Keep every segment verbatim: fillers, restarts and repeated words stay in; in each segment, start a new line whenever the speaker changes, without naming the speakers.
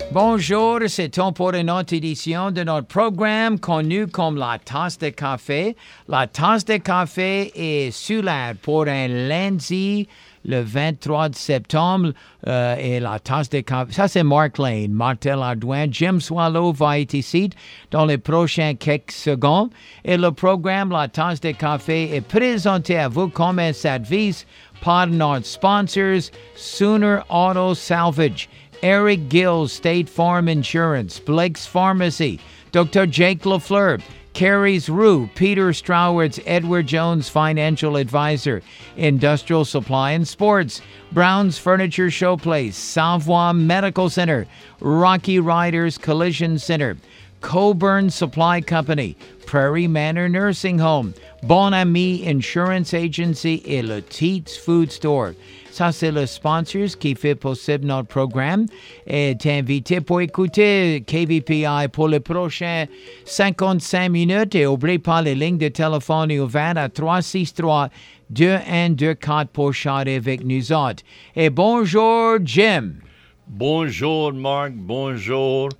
Bonjour, c'est temps pour une autre édition de notre programme connu comme la tasse de café. La tasse de café est sur l'air pour un lundi, le vingt-trois septembre, euh, et la tasse de café. Ça, c'est Mark Lane, Martel Ardouin. Jim Swallow va être ici dans les prochains quelques secondes. Et le programme La tasse de café est présenté à vous comme un service par notre sponsors, Sooner Auto Salvage, Eric Gill, State Farm Insurance, Blake's Pharmacy, Doctor Jake LaFleur, Carrie's Rue, Peter Stroward's Edward Jones Financial Advisor, Industrial Supply and Sports, Brown's Furniture Showplace, Savoie Medical Center, Rocky Riders Collision Center, Coburn Supply Company, Prairie Manor Nursing Home, Bon Ami Insurance Agency et le Teats Food Store. Ça, c'est le sponsors qui fait possible notre programme. Et t'es invité pour écouter K V P I pour les prochains cinquante-cinq minutes. Et n'oublie pas les lignes de téléphone ouvertes à trois six trois, deux un deux quatre pour charter avec nous autres. Et bonjour, Jim.
Bonjour, Marc. Bonjour.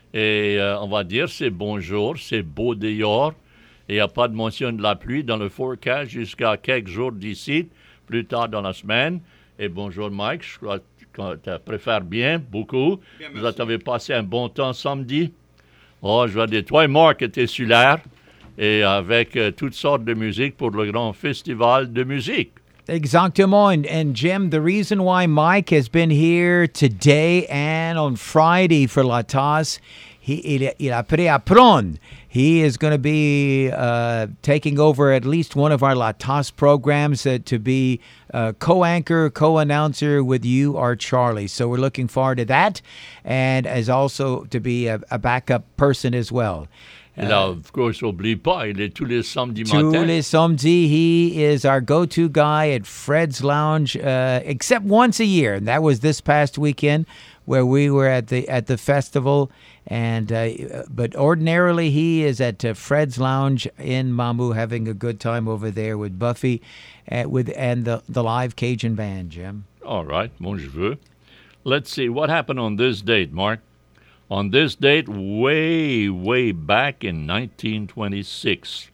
Et euh, on va dire c'est bonjour, c'est beau dehors. Et il n'y a pas de mention de la pluie dans le forecast jusqu'à quelques jours d'ici, plus tard dans la semaine. Et bonjour, Mike. Je crois que tu préfères bien, beaucoup. Bien, vous avez passé un bon temps samedi. Oh, je vais dire, toi et Marc étaient sur l'air et avec euh, toutes sortes de musique pour le grand festival de musique.
Exactement. And, and Jim, the reason why Mike has been here today and on Friday for La Tasse, he, il, il a pris à prendre. He is going to be uh, taking over at least one of our La Tasse programs uh, to be uh, co-anchor, co-announcer with you or Charlie. So we're looking forward to that, and as also to be a, a backup person as well.
Et là, of course, n'oublie pas, il est tous les samedis
tous
matins.
Tous les samedis, he is our go-to guy at Fred's Lounge, uh, except once a year, and that was this past weekend, where we were at the at the festival. And uh, but ordinarily, he is at uh, Fred's Lounge in Mamou, having a good time over there with Buffy, uh, with and the the live Cajun band. Jim.
All right, mon je veux. Let's see what happened on this date, Mark. On this date, way, way back in nineteen twenty-six.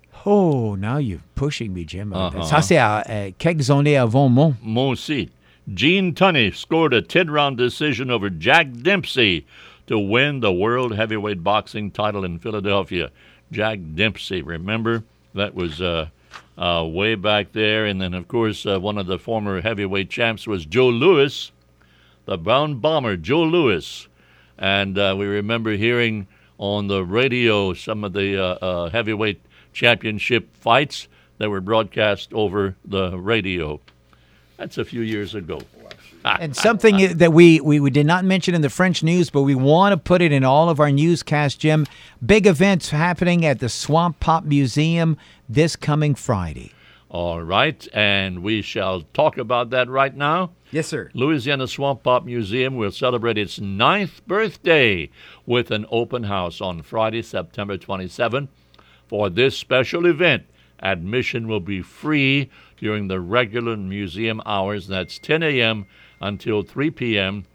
Oh, now you're pushing me, Jim.
Uh-huh.
Ça, c'est à euh, quelques années avant mon.
Mon aussi. Gene Tunney scored a ten-round decision over Jack Dempsey to win the World Heavyweight Boxing title in Philadelphia. Jack Dempsey, remember? That was uh, uh, way back there. And then, of course, uh, one of the former heavyweight champs was Joe Louis, the Brown Bomber, Joe Louis. And uh, we remember hearing on the radio some of the uh, uh, heavyweight championship fights that were broadcast over the radio. That's a few years ago.
And something that we, we, we did not mention in the French news, but we want to put it in all of our newscasts, Jim. Big events happening at the Swamp Pop Museum this coming Friday.
All right, and we shall talk about that right now.
Yes, sir.
Louisiana Swamp Pop Museum will celebrate its ninth birthday with an open house on Friday, September twenty-seventh. For this special event, admission will be free during the regular museum hours. That's ten a.m. until three p.m.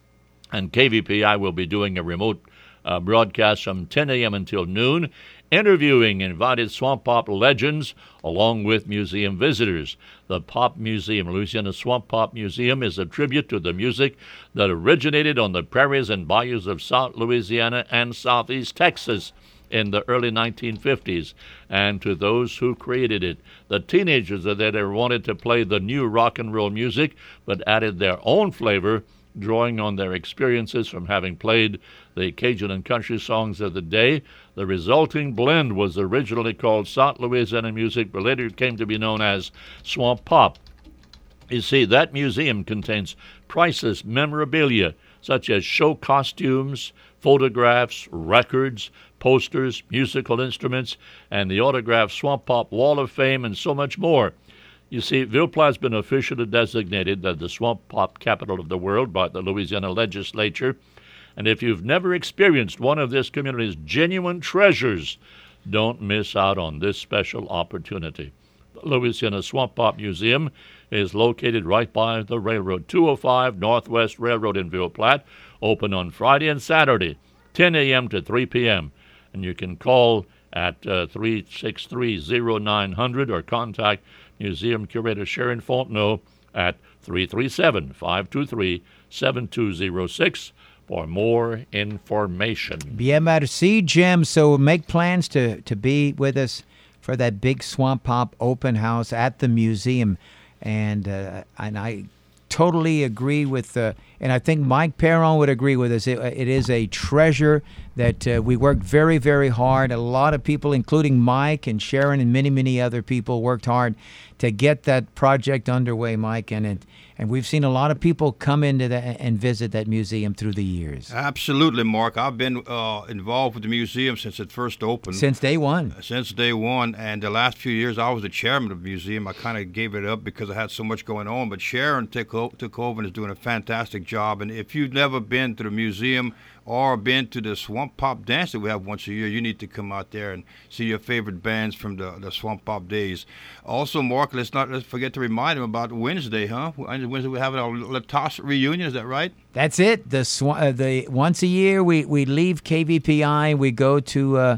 And K V P I will be doing a remote uh, broadcast from ten a.m. until noon, interviewing invited Swamp Pop legends along with museum visitors. The Pop Museum, Louisiana Swamp Pop Museum, is a tribute to the music that originated on the prairies and bayous of South Louisiana and Southeast Texas in the early nineteen fifties, and to those who created it. The teenagers that they wanted to play the new rock and roll music, but added their own flavor, drawing on their experiences from having played the Cajun and country songs of the day. The resulting blend was originally called South Louisiana music, but later it came to be known as Swamp Pop. You see, that museum contains priceless memorabilia, such as show costumes, photographs, records, posters, musical instruments, and the autographed Swamp Pop Wall of Fame, and so much more. You see, Ville Platte has been officially designated as the Swamp Pop capital of the world by the Louisiana legislature. And if you've never experienced one of this community's genuine treasures, don't miss out on this special opportunity. The Louisiana Swamp Pop Museum is located right by the railroad, two oh five Northwest Railroad in Ville Platte, open on Friday and Saturday, ten a.m. to three p.m. And you can call at uh, three six three, zero nine zero zero or contact Museum Curator Sharon Fontenot at three three seven, five two three, seven two zero six for more information.
Bien merci, Jim. So make plans to, to be with us for that big Swamp Pop open house at the museum. And uh, and I totally agree with, uh, and I think Mike Perron would agree with us. It, it is a treasure that uh, we worked very, very hard. A lot of people, including Mike and Sharon and many, many other people, worked hard to get that project underway, Mike. And it, and we've seen a lot of people come into that and visit that museum through the years.
Absolutely, Mark. I've been uh, involved with the museum since it first opened.
Since day one.
Since day one. And the last few years, I was the chairman of the museum. I kind of gave it up because I had so much going on. But Sharon took, o- took over and is doing a fantastic job. And if you've never been to the museum or been to the Swamp Pop dance that we have once a year, you need to come out there and see your favorite bands from the, the Swamp Pop days. Also, Mark, let's not let's forget to remind him about Wednesday, huh? Wednesday we have our La Tosse reunion. Is that right?
That's it. The sw- uh, the once a year we, we leave K V P I. We go to uh,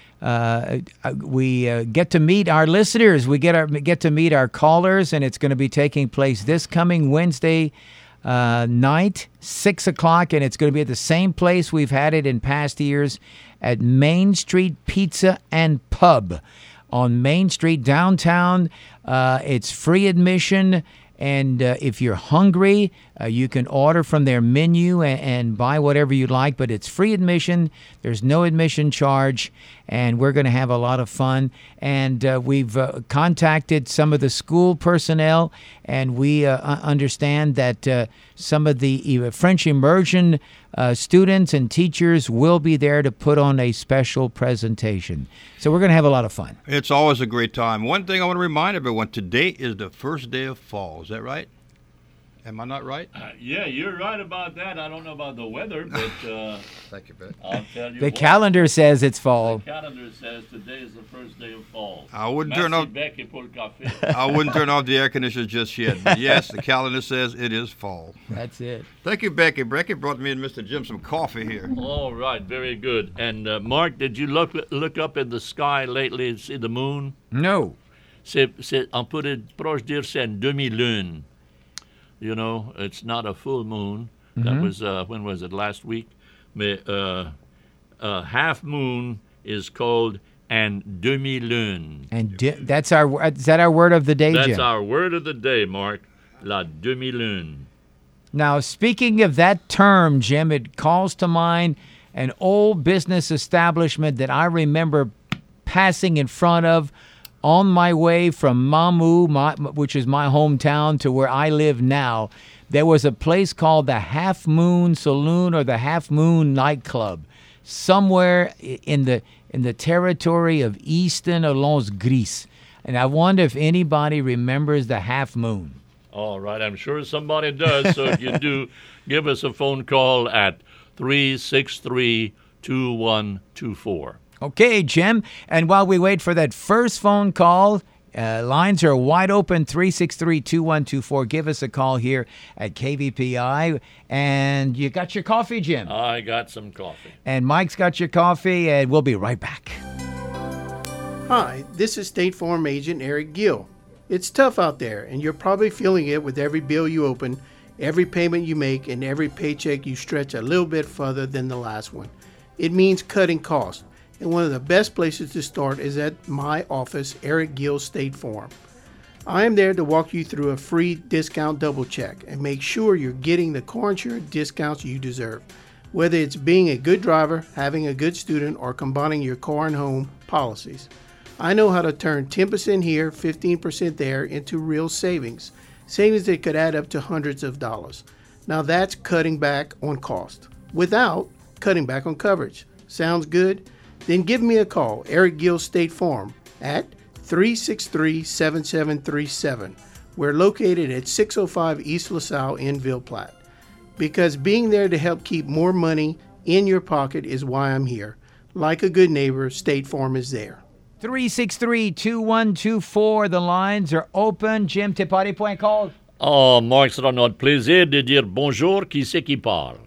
uh, we uh, get to meet our listeners. We get our get to meet our callers, and it's going to be taking place this coming Wednesday uh, night, six o'clock, and it's going to be at the same place we've had it in past years, at Main Street Pizza and Pub on Main Street downtown. Uh, it's free admission. And uh, if you're hungry, uh, you can order from their menu and, and buy whatever you like, but it's free admission. There's no admission charge, and we're going to have a lot of fun. And uh, we've uh, contacted some of the school personnel, and we uh, understand that uh, some of the French immersion uh, students and teachers will be there to put on a special presentation. So we're going to have a lot of fun.
It's always a great time. One thing I want to remind everyone, today is the first day of fall. Is that right? Am I not right?
Uh, yeah, you're right about that. I don't know about the weather, but uh,
Thank you, Ben.
I'll tell you
The
what,
calendar says it's fall.
The calendar says today is the first day of fall.
I wouldn't
Merci
turn off.
Becky pour le café.
I wouldn't turn off the air conditioner just yet. But yes, the calendar says it is fall.
That's it.
Thank you, Becky. Becky brought me and Mister Jim some coffee here.
All right, very good. And uh, Mark, did you look look up in the sky lately and see the moon?
No.
C'est, c'est, on pourrait proche dire c'est une demi-lune. You know, it's not a full moon. Mm-hmm. That was, uh, when was it, last week? Mais, uh, uh, half moon is called an demi-lune.
And di- that's our is that our word of the day,
That's
Jim?
our word of the day, Mark. La demi-lune.
Now, speaking of that term, Jim, it calls to mind an old business establishment that I remember passing in front of on my way from Mamou, my, which is my hometown, to where I live now. There was a place called the Half Moon Saloon or the Half Moon Nightclub, somewhere in the in the territory of Easton or Los Gris. And I wonder if anybody remembers the Half Moon.
All right, I'm sure somebody does. So if you do, give us a phone call at three six three, two one two four.
Okay, Jim. And while we wait for that first phone call, uh, lines are wide open, three six three, two one two four. Give us a call here at K V P I. And you got your coffee, Jim?
I got some coffee.
And Mike's got your coffee, and we'll be right back.
Hi, this is State Farm Agent Eric Gill. It's tough out there, and you're probably feeling it with every bill you open, every payment you make, and every paycheck you stretch a little bit further than the last one. It means cutting costs. And one of the best places to start is at my office, Eric Gill State Farm. I am there to walk you through a free discount double check and make sure you're getting the car insurance discounts you deserve. Whether it's being a good driver, having a good student, or combining your car and home policies. I know how to turn ten percent here, fifteen percent there into real savings. Savings that could add up to hundreds of dollars. Now that's cutting back on cost without cutting back on coverage. Sounds good? Then give me a call, Eric Gill State Farm, at three six three, seven seven three seven. We're located at six oh five East LaSalle in Ville Platte. Because being there to help keep more money in your pocket is why I'm here. Like a good neighbor, State Farm is there.
three six three, two one two four. The lines are open. Jim, t'es pas les points called?
Oh, Marc, sera notre plaisir de dire bonjour, qui c'est qui parle?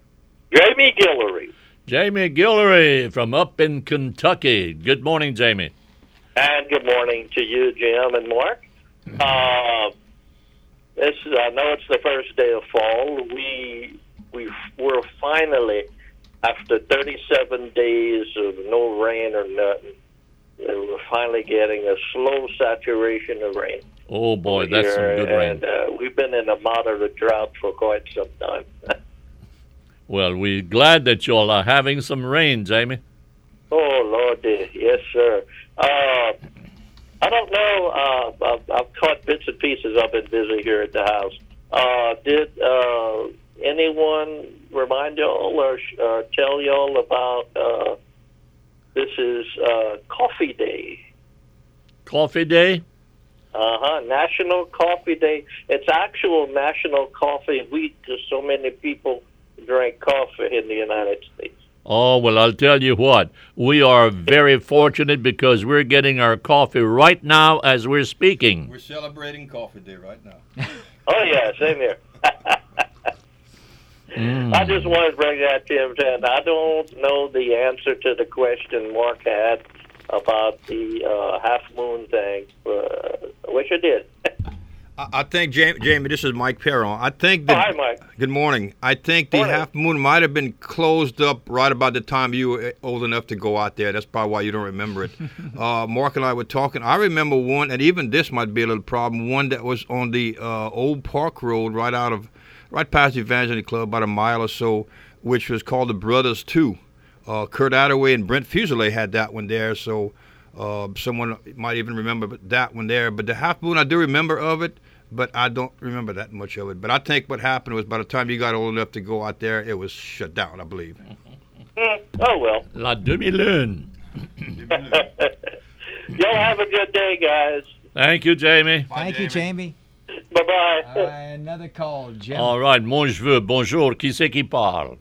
Jamie Guillory.
Jamie Guillory from up in Kentucky. Good morning, Jamie.
And good morning to you, Jim and Mark. Uh, this is, I know it's the first day of fall. We we were finally, after thirty-seven days of no rain or nothing, we're finally getting a slow saturation of rain.
Oh boy, that's some good rain.
And uh, we've been in a moderate drought for quite some time.
Well, we're glad that you all are having some rain, Jamie.
Oh, Lord, dear. Yes, sir. Uh, I don't know. Uh, I've, I've caught bits and pieces. I've been busy here at the house. Uh, did uh, anyone remind y'all or uh, tell y'all about uh, this is uh, Coffee Day?
Coffee Day?
Uh-huh. National Coffee Day. It's actual National Coffee Week because so many people drink coffee in the United States.
Oh, well, I'll tell you what. We are very fortunate because we're getting our coffee right now as we're speaking.
We're celebrating Coffee Day right now.
Oh, yeah, same here. mm. I just wanted to bring that to him. And I don't know the answer to the question Mark had about the uh, half moon thing. Uh, I wish I did.
I think, Jamie, Jamie, this is Mike Perron. I think that.
Oh, hi, Mike.
Good morning. I think the
Morning.
half moon might have been closed up right about the time you were old enough to go out there. That's probably why you don't remember it. uh, Mark and I were talking. I remember one, and even this might be a little problem, one that was on the uh, old Park Road right out of, right past the Evangeline Club, about a mile or so, which was called the Brothers two. Uh, Kurt Attaway and Brent Fuselier had that one there, so uh, someone might even remember that one there. But the half moon, I do remember of it. But I don't remember that much of it. But I think what happened was by the time you got old enough to go out there, it was shut down, I believe.
Mm. Oh, well.
La demi-lune.
Y'all have a good day, guys.
Thank you, Jamie.
Bye, Thank Jamie. you, Jamie.
Bye-bye.
Uh, another call, Jim.
All right, mon cheveu, bonjour. Qui c'est qui parle?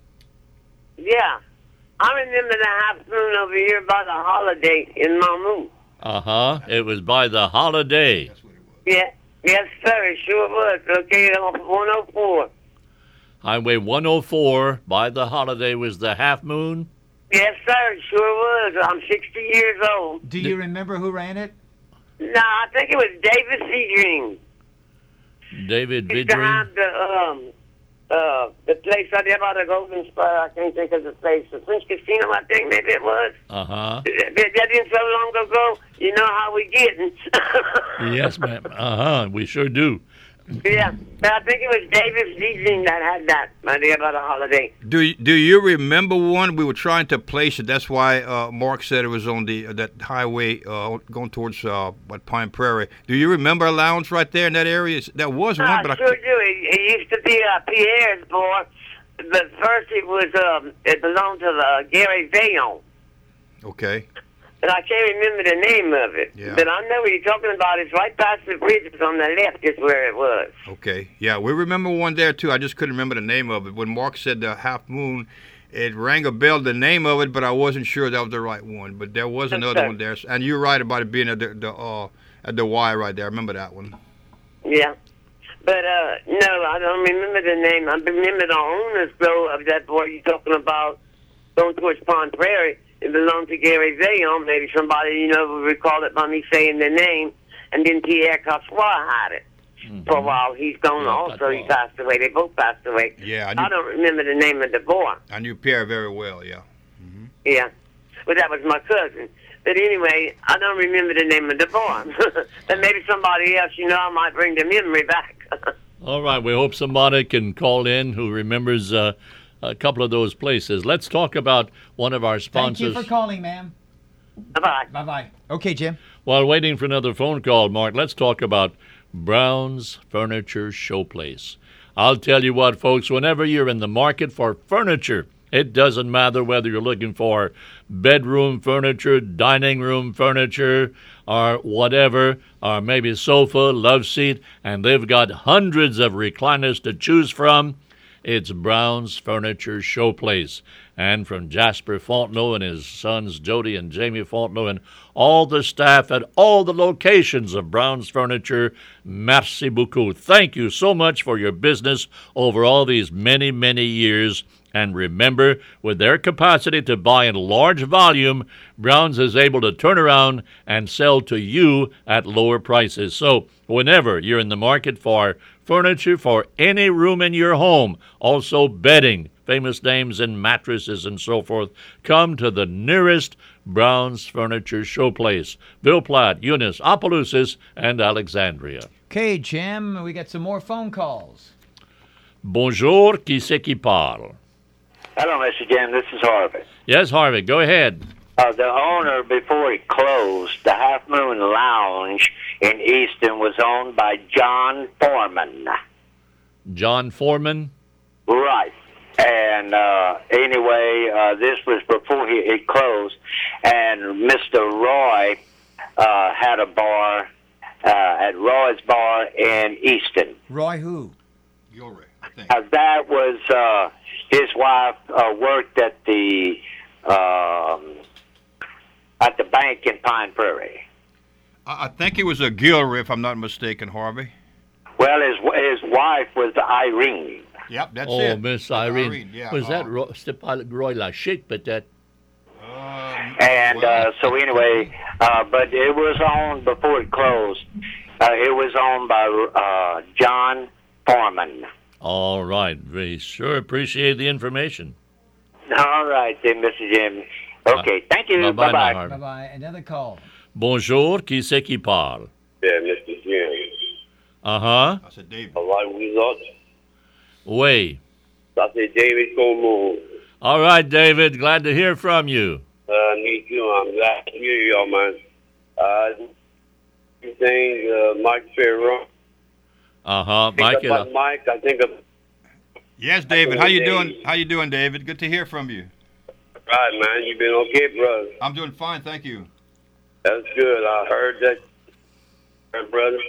Yeah. I remember the half moon over here by the holiday in Mamou.
Uh-huh. It was by the holiday.
Yeah. Yes, sir, it sure was. Okay, on one oh four.
Highway one oh four by the holiday was the half moon?
Yes, sir, it sure was. I'm sixty years old.
Do you remember who ran it?
No, I think it was David Seedring.
David
He's
Vidring?
behind the, um, uh, the place out there by the Golden Spur. I can't think of the place. The French Casino, I think maybe it was.
Uh-huh.
That, that didn't so long ago. You know how we getting.
Yes, ma'am. Uh-huh. We sure do.
Yeah, but I think it was David Seedring that had that idea about a holiday.
Do you, do you remember one? We were trying to place it. That's why uh, Mark said it was on the uh, that highway uh, going towards uh, what Pine Prairie. Do you remember a lounge right there in that area? That was one,
I
but
sure
I
do. It, it used to be uh, Pierre's bar, but first it was um, it belonged to uh, Gary Vaillant.
Okay.
And I can't remember the name of it.
Yeah.
But I know what you're talking about. It's right past the bridge. It's on the left is where it was.
Okay. Yeah, we remember one there, too. I just couldn't remember the name of it. When Mark said the half moon, it rang a bell, the name of it, but I wasn't sure that was the right one. But there was another
Okay.
one there. And you're right about it being at the, the, uh, at the Y right there. I remember that one.
Yeah. But, uh, no, I don't remember the name. I remember the owners, though, of that boy you're talking about going towards Pond Prairie. It belonged to Gary Vaillant. Maybe somebody, you know, would recall it by me saying the name. And then Pierre Cossois had it mm-hmm. for a while. He's gone
Yeah,
also. He
Cossois.
passed away. They both passed away.
Yeah, I
I,
knew,
don't remember the name of the boy.
I knew Pierre very well, yeah.
Yeah. But that was my cousin. But anyway, I don't remember the name of the boy. But maybe somebody else, you know, I might bring the memory back.
All right, we hope somebody can call in who remembers uh, a couple of those places. Let's talk about one of our
Thank
sponsors.
you for calling, ma'am.
Bye-bye.
Bye-bye. Okay, Jim.
While waiting for another phone call, Mark, let's talk about Brown's Furniture Showplace. I'll tell you what, folks, whenever you're in the market for furniture, it doesn't matter whether you're looking for bedroom furniture, dining room furniture, or whatever, or maybe sofa, love seat, and they've got hundreds of recliners to choose from. It's Brown's Furniture Showplace. And from Jasper Fontenot and his sons Jody and Jamie Fontenot and all the staff at all the locations of Brown's Furniture, merci beaucoup. Thank you so much for your business over all these many, many years. And remember, with their capacity to buy in large volume, Brown's is able to turn around and sell to you at lower prices. So whenever you're in the market for furniture for any room in your home, also bedding, famous names in mattresses and so forth, come to the nearest Brown's Furniture Showplace. Bill Platt, Eunice, Opelousas, and Alexandria.
Okay, Jim, we got some more phone calls.
Bonjour, qui c'est qui parle?
Hello, Mister Jim. This is Harvey.
Yes, Harvey, go ahead.
Uh, the owner, before he closed, the Half Moon Lounge in Easton was owned by John Foreman.
John Foreman?
Right. And uh, anyway, uh, this was before he, he closed, and Mister Roy uh, had a bar uh, at Roy's Bar in Easton.
Roy who?
Gilray, I think.
Uh, that was uh, his wife uh, worked at the um, at the bank in Pine Prairie.
I, I think it was a Gilray, if I'm not mistaken, Harvey.
Well, his his wife was Irene.
Yep, that's
oh,
it.
Oh, Miss Irene.
Irene, yeah.
Was that
uh,
Roy, c'était pas Roy Lachique, but that...
Um,
And
well,
uh, so anyway, uh, but it was owned before it closed. Uh, it was owned by uh, John Foreman.
All right. We sure appreciate the information.
All right, then, Mister Jim. Okay, thank you.
Bye-bye now,
Bye-bye.
Harvey.
Bye-bye. Another call.
Bonjour, qui c'est qui parle?
Yeah, Mister Jim.
Uh-huh.
I said David.
All right, we lost.
Oui.
I said David Como.
All right, David. Glad to hear from you.
Uh, me too. I'm glad to hear y'all, man. Uh, you think uh, Mike Ferron?
Uh-huh.
Think
Mike,
about
uh,
Mike. I think of
Yes, David. How you doing? How you doing, David? Good to hear from you.
right, man. You been okay, brother?
I'm doing fine, thank you.
That's good. I heard that, brother.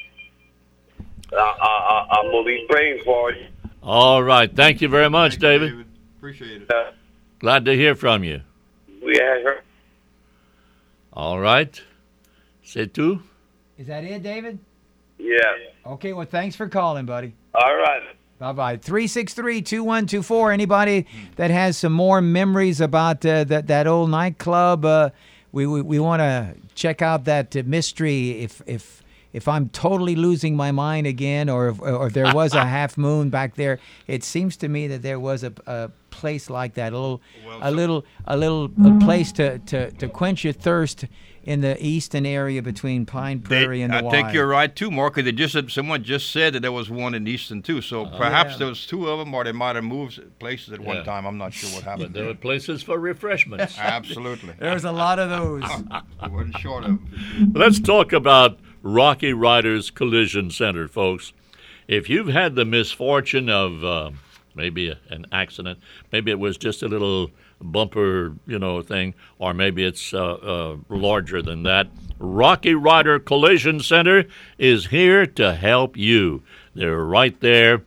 I, I, I, I'm gonna be praying for you.
all right. Thank you very much,
Thank you,
David.
David. Appreciate it.
Uh,
Glad to hear from you.
we had her.
All right. C'est tout?
Is that it, David?
Yeah.
Okay, well, thanks for calling, buddy.
All right.
Bye-bye. three six three, two one two four. Anybody that has some more memories about uh, that, that old nightclub, uh, we, we, we want to check out that uh, mystery if if if I'm totally losing my mind again, or if, or if there was a half moon back there. It seems to me that there was a, a place like that, a little
Well,
a
so-
little a little a place to, to, to quench your thirst in the eastern area between Pine
They-
Prairie and the
I
Y.
think you're right too, Mark. 'Cause They just said, someone just said that there was one in Easton too. So perhaps
yeah.
there was two of them, or they might have moved places at
Yeah.
one time. I'm not sure what
But
happened.
there were places for refreshments.
Absolutely.
There's a lot of those.
I wasn't short of them.
Let's talk about Rocky Riders Collision Center, folks. If you've had the misfortune of uh, maybe a, an accident, maybe it was just a little bumper, you know, thing, or maybe it's uh, uh, larger than that, Rocky Rider Collision Center is here to help you. They're right there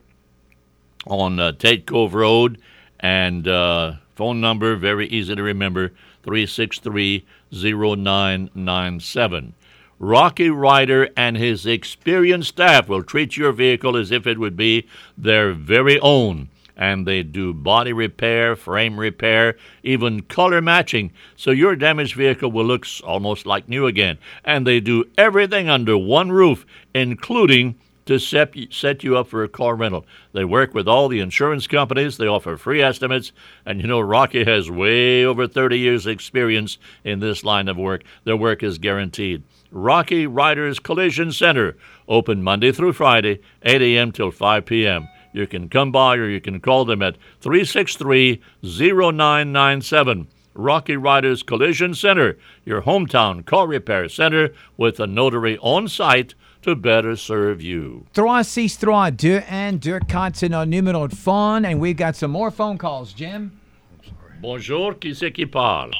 on uh, Tate Cove Road, and uh, phone number, very easy to remember, three six three, zero nine nine seven. Rocky Rider and his experienced staff will treat your vehicle as if it would be their very own. And they do body repair, frame repair, even color matching, so your damaged vehicle will look s- almost like new again. And they do everything under one roof, including to set, set you up for a car rental. They work with all the insurance companies. They offer free estimates. And you know, Rocky has way over thirty years experience in this line of work. Their work is guaranteed. Rocky Riders Collision Center, open Monday through Friday, eight a.m. till five p.m. You can come by or you can call them at three six three, zero nine nine seven. Rocky Riders Collision Center, your hometown car repair center with a notary on site to better serve you.
three six three, deux un, deux quatre, c'est notre numéro de phone, and we've got some more phone calls, Jim.
Bonjour, qui c'est qui parle?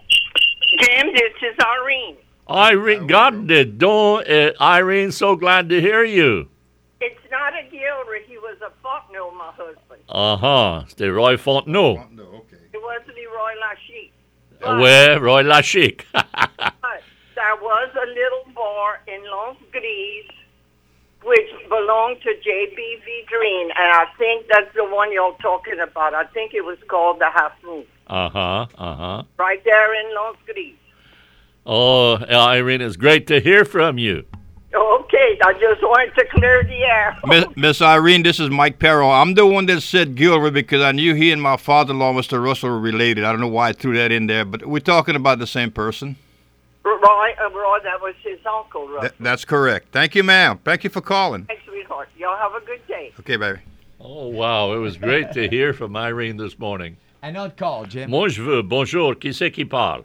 Jim, this is Irene.
Irene, God did, don't, uh, Irene, so glad to hear you.
It's not a Gildery. He was a Faulkner, my husband.
Uh-huh, c'était Roy Fontenot.
No, okay.
It wasn't Roy Lachique.
Ouais, Roy Lachique.
But there was a little bar in Long Grise
which belonged to J B Vidrine, and I think that's the one you're talking about. I think it was called the Half Moon.
Uh-huh, uh-huh.
Right there in Los Gris.
Oh, Irene, it's great to hear from you.
Okay, I just wanted to clear the air.
Miss, Miss Irene, this is Mike Perro. I'm the one that said Gilroy because I knew he and my father-in-law, Mister Russell, were related. I don't know why I threw that in there, but we're talking about the same person.
Roy, uh, Roy, that was his uncle, Russell.
Th- that's correct. Thank you, ma'am. Thank you for calling.
Thanks, sweetheart. Y'all have a good day.
Okay, baby.
Oh, wow. It was great to hear from Irene this morning.
Un autre call, Jim.
Moi, je veux. Bonjour. Qui c'est qui parle?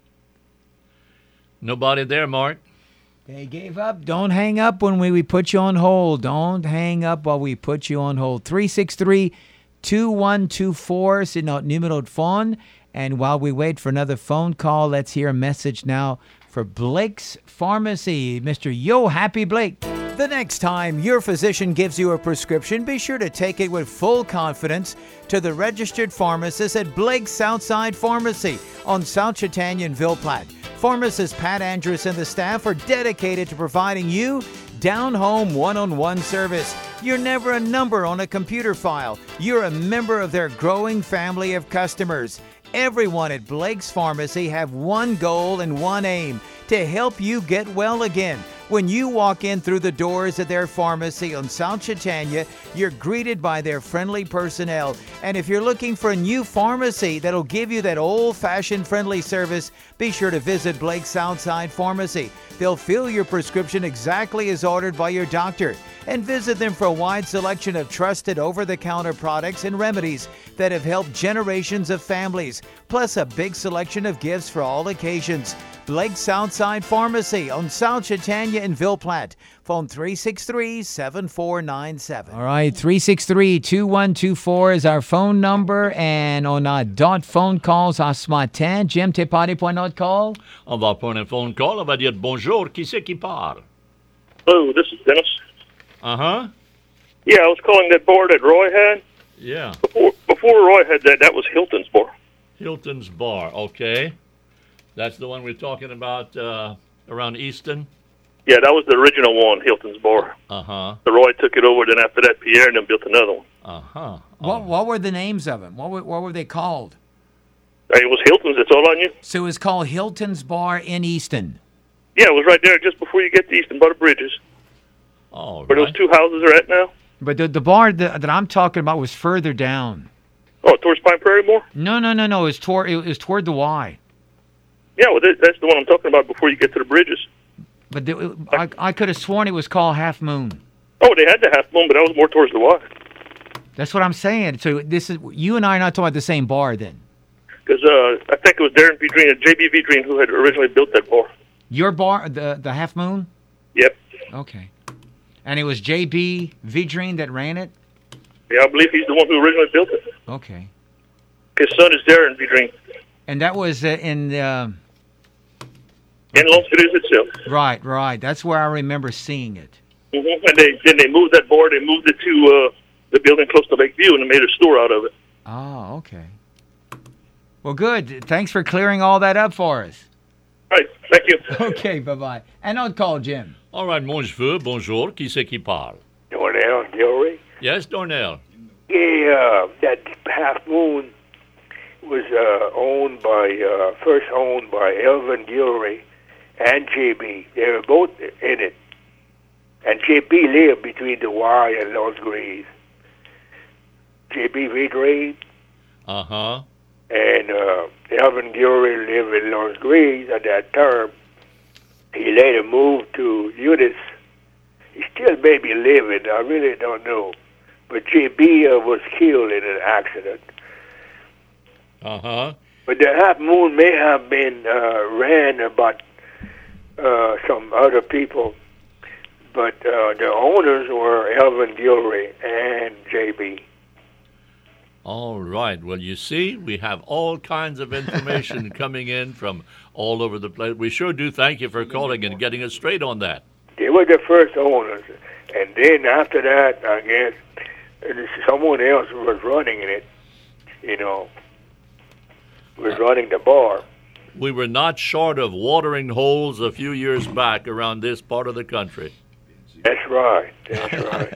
Nobody there, Mark?
They gave up. Don't hang up when we, we put you on hold. Don't hang up while we put you on hold. three six three, two one two four, c'est notre numéro de phone. And while we wait for another phone call, let's hear a message now for Blake's Pharmacy. Mister Yo Happy Blake. The next time your physician gives you a prescription, be sure to take it with full confidence to the registered pharmacist at Blake's Southside Pharmacy on South Chautauqua and Ville Platte. Pharmacist Pat Andrus and the staff are dedicated to providing you down-home one-on-one service. You're never a number on a computer file. You're a member of their growing family of customers. Everyone at Blake's Pharmacy have one goal and one aim: to help you get well again. When you walk in through the doors of their pharmacy on South Chautauqua, you're greeted by their friendly personnel. And if you're looking for a new pharmacy that'll give you that old-fashioned friendly service, be sure to visit Blake's Southside Pharmacy. They'll fill your prescription exactly as ordered by your doctor. And visit them for a wide selection of trusted over-the-counter products and remedies that have helped generations of families, plus a big selection of gifts for all occasions. Blake's Southside Pharmacy on South Chautauqua and Ville Platte. Phone three six three, seven four nine seven. All right, three six three, two one two four is our phone number. And on our dot phone calls à ce matin, Jim, t'es parti pour notre call?
On va prendre un phone call. On va dire bonjour. Qui c'est qui parle?
Hello, this is Dennis.
Uh-huh.
Yeah, I was calling that bar that Roy had.
Yeah.
Before, before Roy had that, that was Hilton's bar.
Hilton's Bar, okay. That's the one we're talking about uh, around Easton?
Yeah, that was the original one, Hilton's Bar.
Uh-huh.
So Roy took it over, then after that, Pierre and then built another one.
Uh-huh.
What What were the names of them? What were, what were they called?
Hey, it was Hilton's, that's all I knew.
So it was called Hilton's Bar in Easton.
Yeah, it was right there just before you get to Easton by the bridges.
Oh,
Where those two houses are at now.
But the, the bar that, that I'm talking about was further down.
Oh, towards Pine Prairie more?
No, no, no, no. It was toward, it was toward the Y.
Yeah, well, that, that's the one I'm talking about before you get to the bridges.
But the, I, I could have sworn it was called Half Moon.
Oh, they had the Half Moon, but that was more towards the Y.
That's what I'm saying. So this is you and I are not talking about the same bar then.
Because uh, I think it was Darren Vidrine and J B Vidrine who had originally built that bar.
Your bar, the the Half Moon?
Yep.
Okay. And it was J B Vidrine that ran it?
Yeah, I believe he's the one who originally built it.
Okay.
His son is Darren Vidrine.
And that was uh, in... Uh,
in Los Feliz itself.
Right, right. That's where I remember seeing it.
Mm-hmm. And they, then they moved that bar, they moved it to uh, the building close to Lakeview, and they made a store out of it.
Oh, okay. Well, good. Thanks for clearing all that up for us.
All right, thank you.
Okay, bye-bye. And I'll call Jim.
All right, mon cheveux, bonjour. Qui c'est qui parle?
Dornell, Gilroy.
Yes, Dornell.
Yeah, uh, that Half Moon was uh, owned by, uh, first owned by Elvin Gilroy and J B. They were both in it. And J B lived between the Y and Los Gris. J B Vidrine.
Uh-huh.
And uh, Elvin Gilroy lived in Los Gris at that time. He later moved to Eunice. He still may be living, I really don't know. But J B uh, was killed in an accident.
Uh-huh.
But the Half Moon may have been uh, ran about uh, some other people. But uh, the owners were Elvin Gilroy and J B.
All right. Well, you see, we have all kinds of information coming in from all over the place. We sure do thank you for calling and getting us straight on that.
They were the first owners. And then after that, I guess, someone else was running it, you know, was uh, running the bar.
We were not short of watering holes a few years back around this part of the country.
That's right. That's right.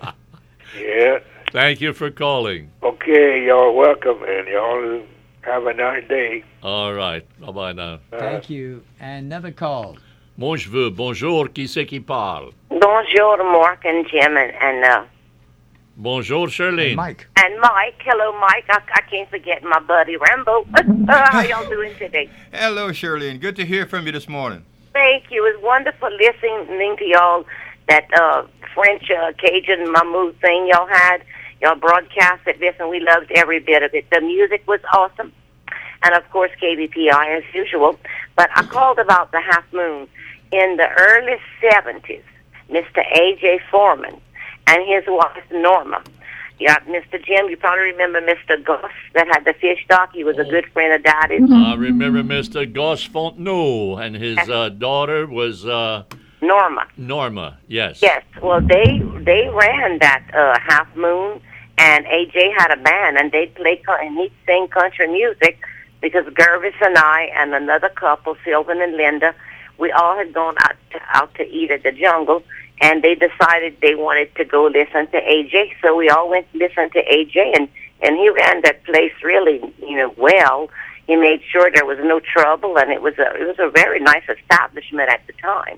Yeah.
Thank you for calling.
Okay, y'all welcome, and y'all have a nice day.
All right. Bye-bye now.
Thank you. And another call.
Mon cheveu, bonjour, qui c'est qui parle?
Bonjour, Mark and Jim and, and uh,
Bonjour, Charlene.
Mike.
And Mike. Hello, Mike. I, I can't forget my buddy Rambo. How y'all doing today?
Hello, Shirlene. Good to hear from you this morning.
Thank you. It was wonderful listening to y'all, that uh, French uh, Cajun Mahmoud thing y'all had. Y'all broadcasted this, and we loved every bit of it. The music was awesome. And, of course, K B P I as usual. But I called about the half moon. In the early seventies, Mister A J Foreman and his wife, Norma. Yeah, Mister Jim, you probably remember Mister Goss that had the fish dock. He was a good friend of Daddy's.
I remember Mister Goss Fontenot, and his uh, daughter was uh,
Norma.
Norma, yes.
Yes, well, they they ran that uh, half moon, and A J had a band, and they'd play, co- and he'd sing country music, because Gervis and I and another couple, Sylvan and Linda, we all had gone out to, out to eat at the Jungle, and they decided they wanted to go listen to A J. So we all went to listen to A J, and, and he ran that place really, you know, well. He made sure there was no trouble, and it was a it was a very nice establishment at the time.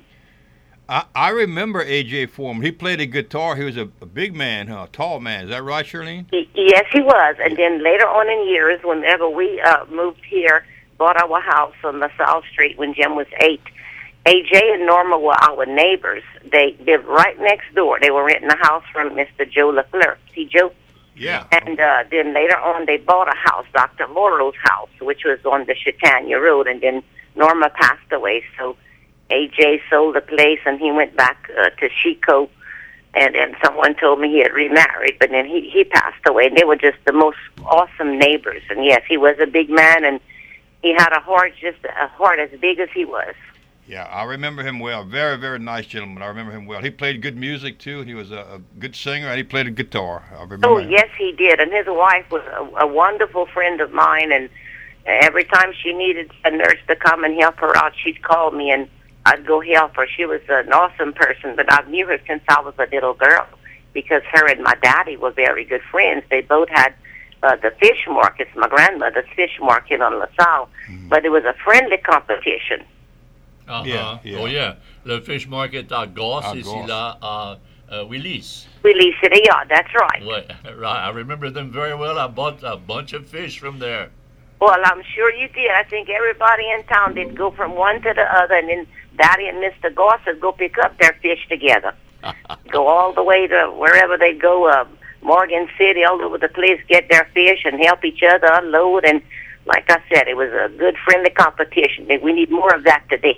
I, I remember A J Foreman. He played a guitar. He was a, a big man, huh? A tall man. Is that right, Shirlene?
He, yes, he was. And then later on in years, whenever we uh, moved here, bought our house on LaSalle Street when Jim was eight, A J and Norma were our neighbors. They lived right next door. They were renting a house from Mister Joe LaFleur. See Joe?
Yeah.
And uh, then later on, they bought a house, Doctor Morrow's house, which was on the Chautauqua Road. And then Norma passed away, so A J sold the place, and he went back uh, to Chico. And then someone told me he had remarried, but then he, he passed away. And they were just the most awesome neighbors. And yes, he was a big man, and he had a heart, just a heart as big as he was.
Yeah, I remember him well. Very, very nice gentleman. I remember him well. He played good music, too. He was a, a good singer, and he played a guitar. I remember
Oh,
him.
yes, he did. And his wife was a, a wonderful friend of mine, and every time she needed a nurse to come and help her out, she'd call me, and I'd go help her. She was an awesome person, but I've knew her since I was a little girl, because her and my daddy were very good friends. They both had uh, the fish markets, my grandmother's fish market on LaSalle, mm-hmm. but it was a friendly competition.
Uh-huh.
Yeah, yeah.
Oh, yeah. Le fish market à Goss,
À
ici,
Goss.
là, à uh, Willis.
Willis City, yeah, that's right.
Ouais, right. I remember them very well. I bought a bunch of fish from there.
Well, I'm sure you did. I think everybody in town did go from one to the other, and then Daddy and Mister Goss would go pick up their fish together. Go all the way to wherever they go, uh, Morgan City, all over the place, get their fish and help each other unload. And like I said, it was a good, friendly competition. We need more of that today.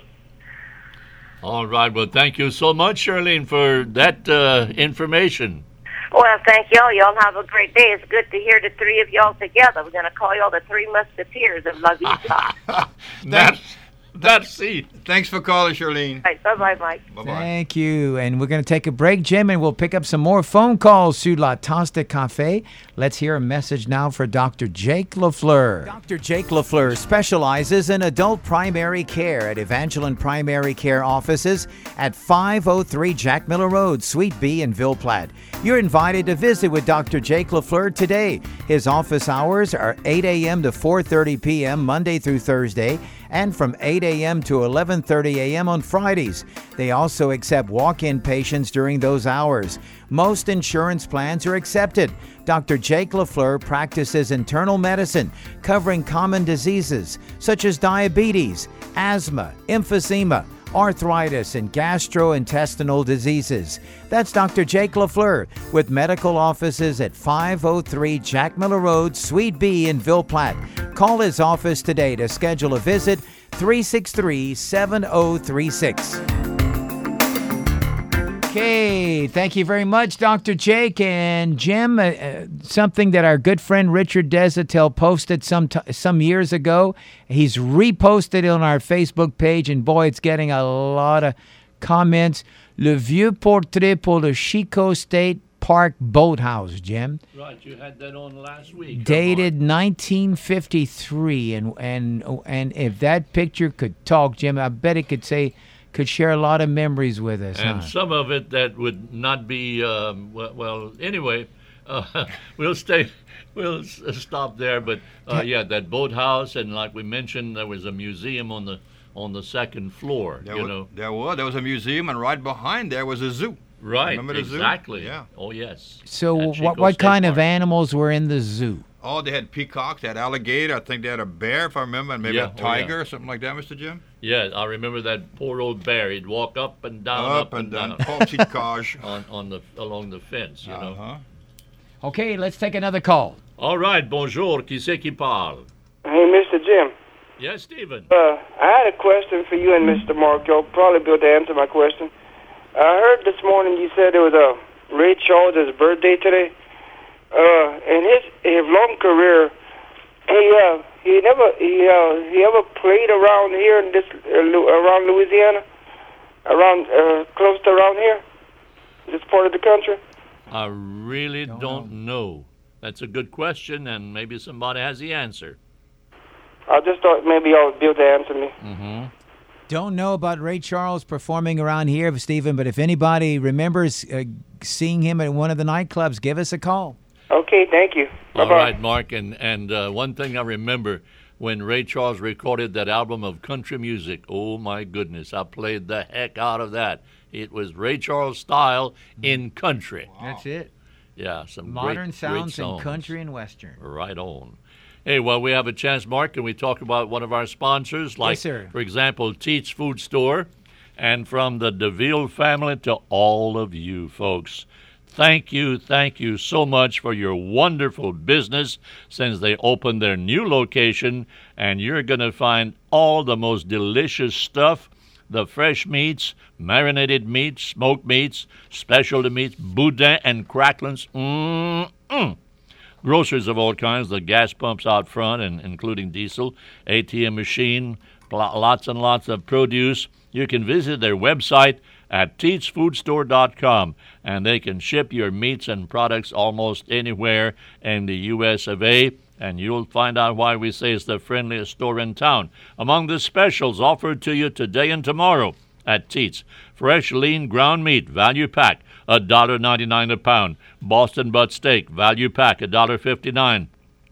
All right. Well, thank you so much, Charlene, for that uh, information.
Well, thank y'all. Y'all have a great day. It's good to hear the three of y'all together. We're going to call y'all the Three Musketeers of La Vista.
That's, that's it.
Thanks for calling, Shirlene.
All right, bye-bye, Mike.
Bye-bye.
Thank you. And we're going to take a break, Jim, and we'll pick up some more phone calls sur La Tasse de Café. Let's hear a message now for Doctor Jake LaFleur. Doctor Jake LaFleur specializes in adult primary care at Evangeline Primary Care offices at five oh three Jack Miller Road, Suite B in Ville Platte. You're invited to visit with Doctor Jake LaFleur today. His office hours are eight a.m. to four thirty p.m. Monday through Thursday, and from eight a.m. to eleven thirty a.m. on Fridays. They also accept walk-in patients during those hours. Most insurance plans are accepted. Doctor Jake LaFleur practices internal medicine, covering common diseases such as diabetes, asthma, emphysema, arthritis, and gastrointestinal diseases. That's Doctor Jake LaFleur with medical offices at five oh three Jack Miller Road, Suite B in Ville Platte. Call his office today to schedule a visit, three six three, seven oh three six. Okay, thank you very much, Doctor Jake. And Jim, uh, uh, something that our good friend Richard Desatel posted some t- some years ago. He's reposted it on our Facebook page, and boy, it's getting a lot of comments. Le vieux portrait pour le Chico State Park Boathouse, Jim.
Right, you had that on last week.
Dated nineteen fifty-three, and and and if that picture could talk, Jim, I bet it could say could share a lot of memories with us.
And
huh?
some of it that would not be, um, well, well, anyway, uh, we'll stay, we'll s- stop there. But, uh, yeah, that boathouse, and like we mentioned, there was a museum on the on the second floor,
There
you
was,
know.
there was there was a museum, and right behind there was a zoo.
Right,
Remember the zoo?
exactly.
Yeah.
Oh, yes.
So
At
what
Chico
what
State
kind of
Park.
animals were in the zoo?
Oh, they had peacocks, they had alligator. I think they had a bear, if I remember, and maybe
Yeah,
a
oh, yeah.
tiger or something like that, Mister Jim.
Yeah, I remember that poor old bear. He'd walk up and down,
Up and down. Paul Cage.
on on the along the fence, you know.
Uh-huh.
Okay, let's take another call.
All right, bonjour. Qui c'est qui parle?
Hey, Mister Jim.
Yes, Stephen.
Uh, I had a question for you and Mister Mark. You'll probably be able to answer my question. I heard this morning you said it was a Ray Charles' birthday today. Uh, in his his long career, he uh, he never he uh, he ever played around here in this uh, Lu- around Louisiana, around uh, close to around here, this part of the country.
I really don't, know. That's a good question, and maybe somebody has the answer.
I just thought maybe y'all would be able to answer me.
Mm-hmm.
Don't know about Ray Charles performing around here, Stephen, but if anybody remembers uh, seeing him at one of the nightclubs, give us a call.
Okay, thank you.
All
Bye-bye.
right, Mark, and, and uh, one thing I remember when Ray Charles recorded that album of country music, oh my goodness, I played the heck out of that. It was Ray Charles style in country.
That's it.
Yeah, some
Modern
great,
sounds
great songs.
in country and western.
Right on. Hey, well, we have a chance, Mark, can we talk about one of our sponsors? Like,
Yes, sir.
for example, Teats Food Store. And from the DeVille family to all of you folks, thank you, thank you so much for your wonderful business since they opened their new location. And you're going to find all the most delicious stuff, the fresh meats, marinated meats, smoked meats, specialty meats, boudin and cracklins. Mm-mm. Groceries of all kinds, the gas pumps out front, and including diesel, A T M machine, pl- lots and lots of produce. You can visit their website at teats food store dot com, and they can ship your meats and products almost anywhere in the U S of A, and you'll find out why we say it's the friendliest store in town. Among the specials offered to you today and tomorrow at Teats, fresh lean ground meat, value pack, one dollar ninety-nine a pound. Boston butt steak, value pack, one dollar fifty-nine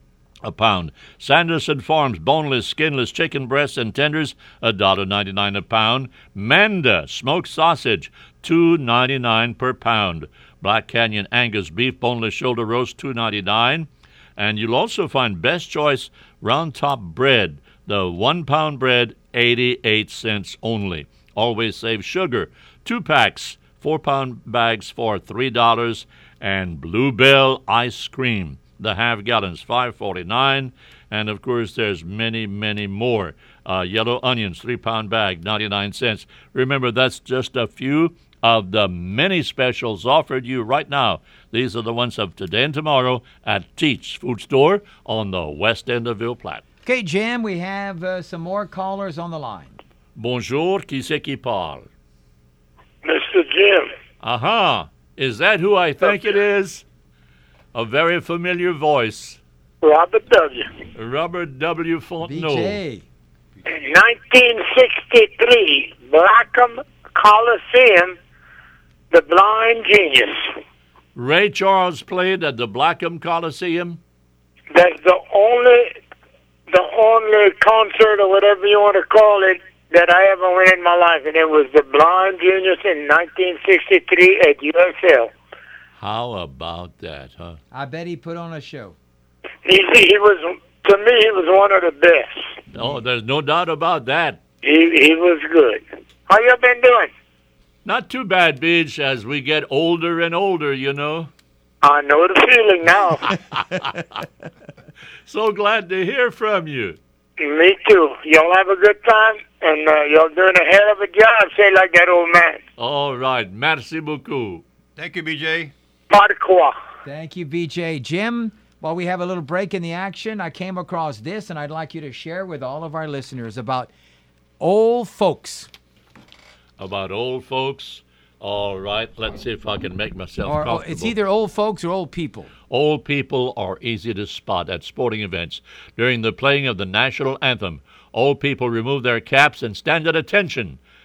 a pound. Sanderson Farms boneless, skinless chicken breasts and tenders, one dollar ninety-nine a pound. Manda smoked sausage, two dollars ninety-nine per pound. Black Canyon Angus beef boneless shoulder roast, two dollars ninety-nine. And you'll also find Best Choice round top bread, the one pound bread, eighty-eight cents only. Always save sugar. Two packs, four pound bags for three dollars. And Bluebell ice cream, the half gallons, five forty-nine. And of course, there's many, many more. Uh, yellow onions, three pound bag, ninety-nine cents. Remember, that's just a few of the many specials offered you right now. These are the ones of today and tomorrow at Teats Food Store on the west end of Ville Platte.
Okay, Jim, we have uh, some more callers on the line.
Bonjour, qui c'est qui parle?
Mister Jim.
Aha, is that who I think it is? A very familiar voice.
Robert W.
Robert W. Fontenot.
B J.
In nineteen sixty-three, Blackham Coliseum, The Blind Genius.
Ray Charles played at the Blackham Coliseum.
That's the only, the only concert or whatever you want to call it that I ever went in my life, and it was The Blind Genius in nineteen sixty-three at U S L.
How about that, huh?
I bet he put on a show.
He, he was, to me, he was one of the best.
Oh, there's no doubt about that.
He, he was good. How you been doing?
Not too bad, Beach, as we get older and older, you know.
I know the feeling now.
So glad to hear from you.
Me too. Y'all have a good time, and uh, y'all doing a hell of a job, say like that old man.
All right. Merci beaucoup.
Thank you, B J.
Pas de quoi.
Thank you, B J. Jim, while we have a little break in the action, I came across this, and I'd like you to share with all of our listeners about old folks.
About old folks. All right. Let's see if I can make myself
Or,
comfortable.
it's either old folks or old people.
Old people are easy to spot at sporting events. During the playing of the national anthem, old people remove their caps and stand at attention.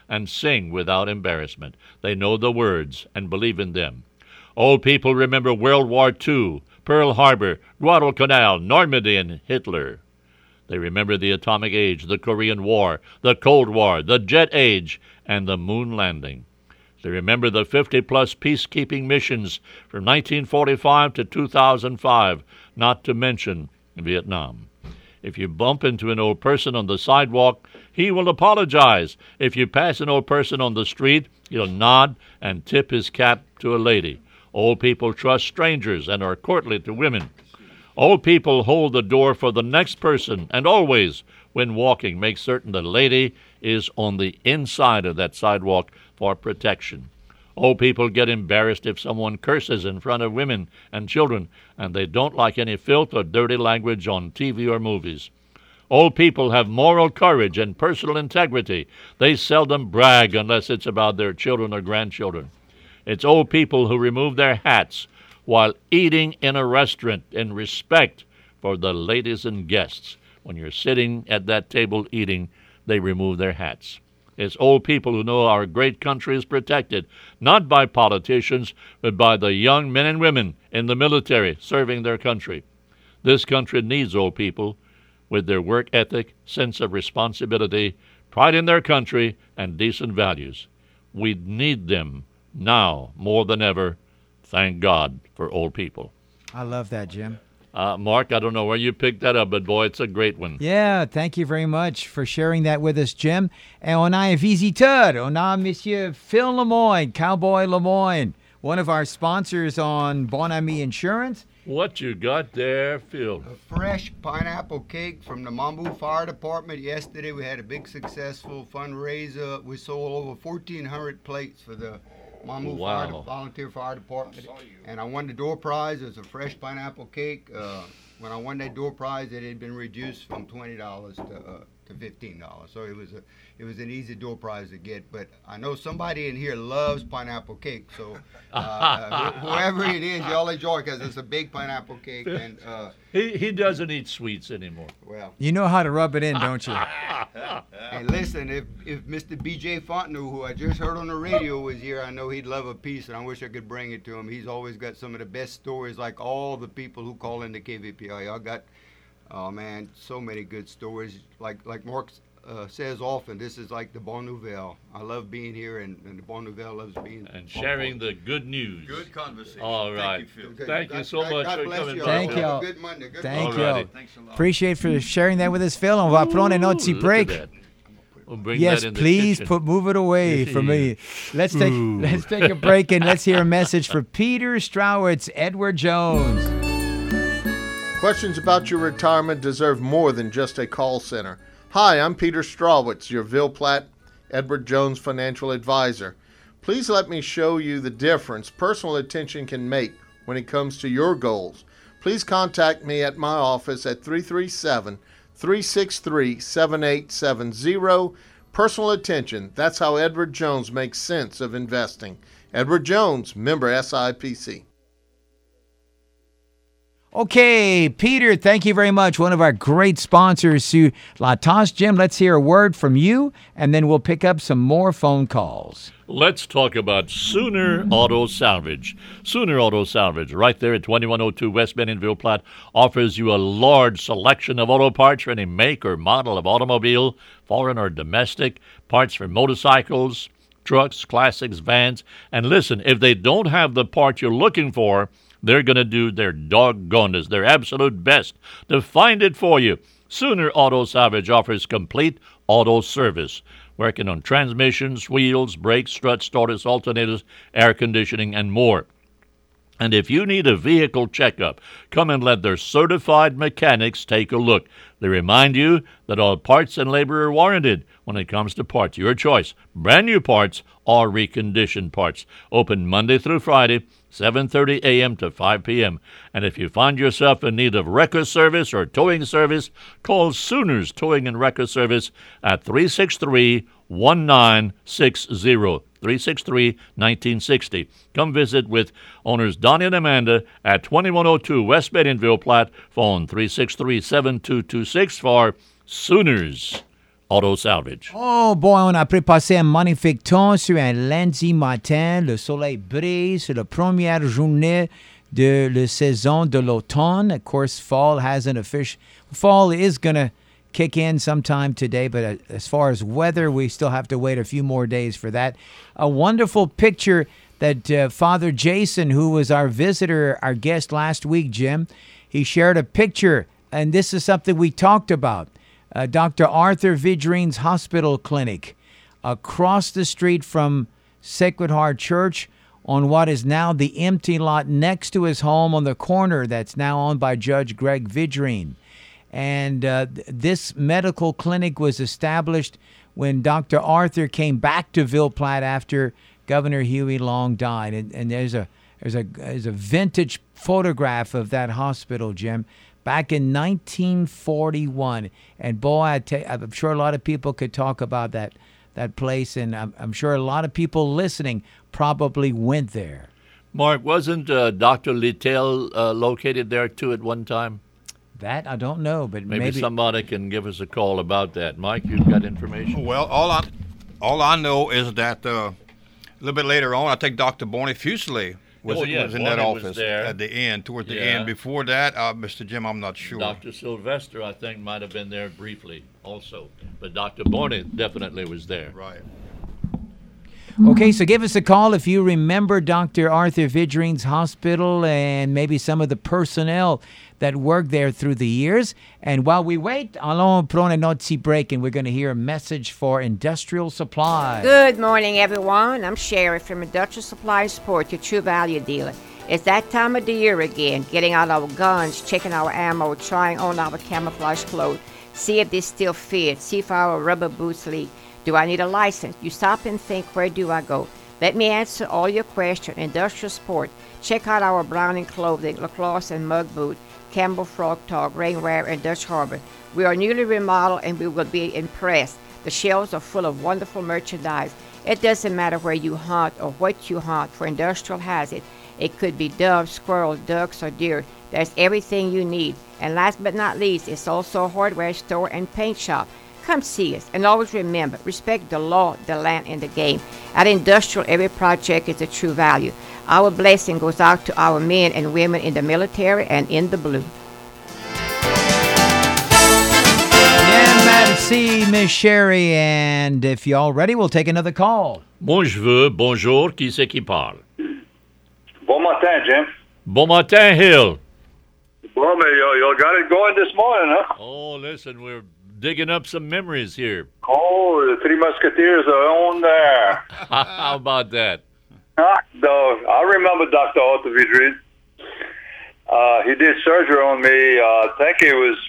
and sing without embarrassment. They know the words and believe in them. Old people remember World War Two, Pearl Harbor, Guadalcanal, Normandy, and Hitler. They remember the atomic age, the Korean War, the Cold War, the jet age, and the moon landing. They remember the fifty-plus peacekeeping missions from nineteen forty-five to two thousand five, not to mention Vietnam. If you bump into an old person on the sidewalk, he will apologize. If you pass an old person on the street, he'll nod and tip his cap to a lady. Old people trust strangers and are courtly to women. Old people hold the door for the next person and always, when walking, make certain the lady is on the inside of that sidewalk for protection. Old people get embarrassed if someone curses in front of women and children, and they don't like any filth or dirty language on T V or movies. Old people have moral courage and personal integrity. They seldom brag unless it's about their children or grandchildren. It's old people who remove their hats while eating in a restaurant in respect for the ladies and guests. When you're sitting at that table eating, they remove their hats. It's old people who know our great country is protected, not by politicians, but by the young men and women in the military serving their country. This country needs old people with their work ethic, sense of responsibility, pride in their country, and decent values. We need them now more than ever. Thank God for old people.
I love that, Jim.
Uh, Mark, I don't know where you picked that up, but boy, it's a great one.
Yeah, thank you very much for sharing that with us, Jim. Et on a un visiteur. On a Monsieur Phil Lemoyne, Cowboy Lemoyne, one of our sponsors on Bon Ami Insurance.
What you got there, Phil?
A fresh pineapple cake from the Mambu Fire Department. Yesterday we had a big successful fundraiser. We sold over fourteen hundred plates for the Mambu
Wow.
Fire, Volunteer Fire Department. And I won the door prize. It was a fresh pineapple cake. Uh, when I won that door prize, it had been reduced from twenty dollars to uh, to fifteen dollars. So it was a it was an easy door prize to get. But I know somebody in here loves pineapple cake. So uh, uh, wh- whoever it is, y'all enjoy because it's a big pineapple cake. And uh,
he he doesn't eat sweets anymore.
Well,
You know how to rub it in, don't you?
and listen, if if Mister B J Fontenot, who I just heard on the radio, was here, I know he'd love a piece, and I wish I could bring it to him. He's always got some of the best stories, like all the people who call into K V P I. Y'all got, oh man, so many good stories. Like like Mark uh, says often, this is like the Bon Nouvelle. I love being here, and, and the Bon Nouvelle loves being
And sharing the good news.
Good conversation.
All right.
Thank you,
Phil.
Thank you
God-
so
God-
much
God
for
bless
coming
you.
by.
Thank
Have a
y'all.
Good Monday. Good
Thank
Alrighty.
you.
Thanks a lot.
Appreciate for sharing that with us, Phil. On va prendre un autre petit
Ooh,
break.
look at that. We'll bring
Yes,
that in the
please
kitchen.
put move it away from me. Let's take
Ooh.
let's take a break and let's hear a message for Peter Strowitz, Edward Jones.
Questions about your retirement deserve more than just a call center. Hi, I'm Peter Strawitz, your Ville Platte Edward Jones financial advisor. Please let me show you the difference personal attention can make when it comes to your goals. Please contact me at my office at three three seven, three six three, seven eight seven zero. Personal attention, that's how Edward Jones makes sense of investing. Edward Jones, member S I P C.
Okay, Peter, thank you very much. One of our great sponsors, Sue Latas. Jim, let's hear a word from you, and then we'll pick up some more phone calls.
Let's talk about Sooner Auto Salvage. Sooner Auto Salvage, right there at twenty-one oh two West Benningville Platte, offers you a large selection of auto parts for any make or model of automobile, foreign or domestic, parts for motorcycles, trucks, classics, vans. And listen, if they don't have the part you're looking for, they're going to do their doggonest, their absolute best to find it for you. Sooner Auto Salvage offers complete auto service, working on transmissions, wheels, brakes, struts, starters, alternators, air conditioning, and more. And if you need a vehicle checkup, come and let their certified mechanics take a look. They remind you that all parts and labor are warranted when it comes to parts. Your choice, brand new parts or reconditioned parts. Open Monday through Friday, seven thirty a.m. to five p.m. And if you find yourself in need of wrecker service or towing service, call Sooners Towing and Wrecker Service at three six three, one nine six zero. three six three, one nine six zero. Come visit with owners Donnie and Amanda at twenty-one oh two West Benningville Platte. Phone three six three, seven two two six for Sooners Auto Salvage.
Oh boy, on a prépassé un magnifique temps sur un lundi matin. Le soleil brille sur la première journée de la saison de l'automne. Of course, fall hasn't official. Fall is going to kick in sometime today, but as far as weather, we still have to wait a few more days for that. A wonderful picture that uh, Father Jason, who was our visitor, our guest last week, Jim, he shared a picture, and this is something we talked about. Uh, Doctor Arthur Vidrine's hospital clinic across the street from Sacred Heart Church on what is now the empty lot next to his home on the corner that's now owned by Judge Greg Vidrine. And uh, th- this medical clinic was established when Doctor Arthur came back to Ville Platte after Governor Huey Long died. And, and there's a there's a there's a vintage photograph of that hospital, Jim, back in nineteen forty-one. And boy, I tell you, I'm sure a lot of people could talk about that that place, and I'm, I'm sure a lot of people listening probably went there.
Mark, wasn't uh, Doctor Littell uh, located there too at one time?
That I don't know, but
maybe,
maybe
somebody can give us a call about that. Mike, you've got information?
Well, all I all I know is that uh, a little bit later on, I think Doctor Bonnie Fuselier was,
oh, yes,
was in
Bonnie
that office
there.
at the end, towards the
Yeah.
end. Before that, uh, Mister Jim, I'm not sure.
Doctor Sylvester, I think, might have been there briefly also. But Doctor Bonnie definitely was there.
Right.
Okay, so give us a call if you remember Doctor Arthur Vidrine's hospital and maybe some of the personnel that worked there through the years. And while we wait, allons prendre un petit break, and we're going to hear a message for Industrial Supply.
Good morning, everyone. I'm Sherry from Industrial Supply Support, your true value dealer. It's that time of the year again, getting out our guns, checking our ammo, trying on our camouflage clothes, see if they still fit, see if our rubber boots leak. Do I need a license? You stop and think, where do I go? Let me answer all your questions. Industrial Sport. Check out our Browning clothing, Lacrosse and Mug Boot, Campbell Frog Talk, Rainwear, and Dutch Harbor. We are newly remodeled and we will be impressed. The shelves are full of wonderful merchandise. It doesn't matter where you hunt or what you hunt, for Industrial has it. It could be doves, squirrels, ducks, or deer. There's everything you need. And last but not least, it's also a hardware store and paint shop. Come see us, and always remember, respect the law, the land, and the game. At Industrial, every project is a true value. Our blessing goes out to our men and women in the military and in the blue.
Yeah, merci, Miss Sherry. And if you're all ready, we'll take another call.
Bonjour, bonjour, qui c'est qui parle?
Bon matin, Jim.
Bon matin, Hill.
Well, y'all, y'all got it going this morning, huh?
Oh, listen, we're digging up some memories here.
Oh, the Three Musketeers are on there.
How about that?
Hot dog. I remember Doctor Arthur Vidrine. Uh, he did surgery on me. Uh, I think it was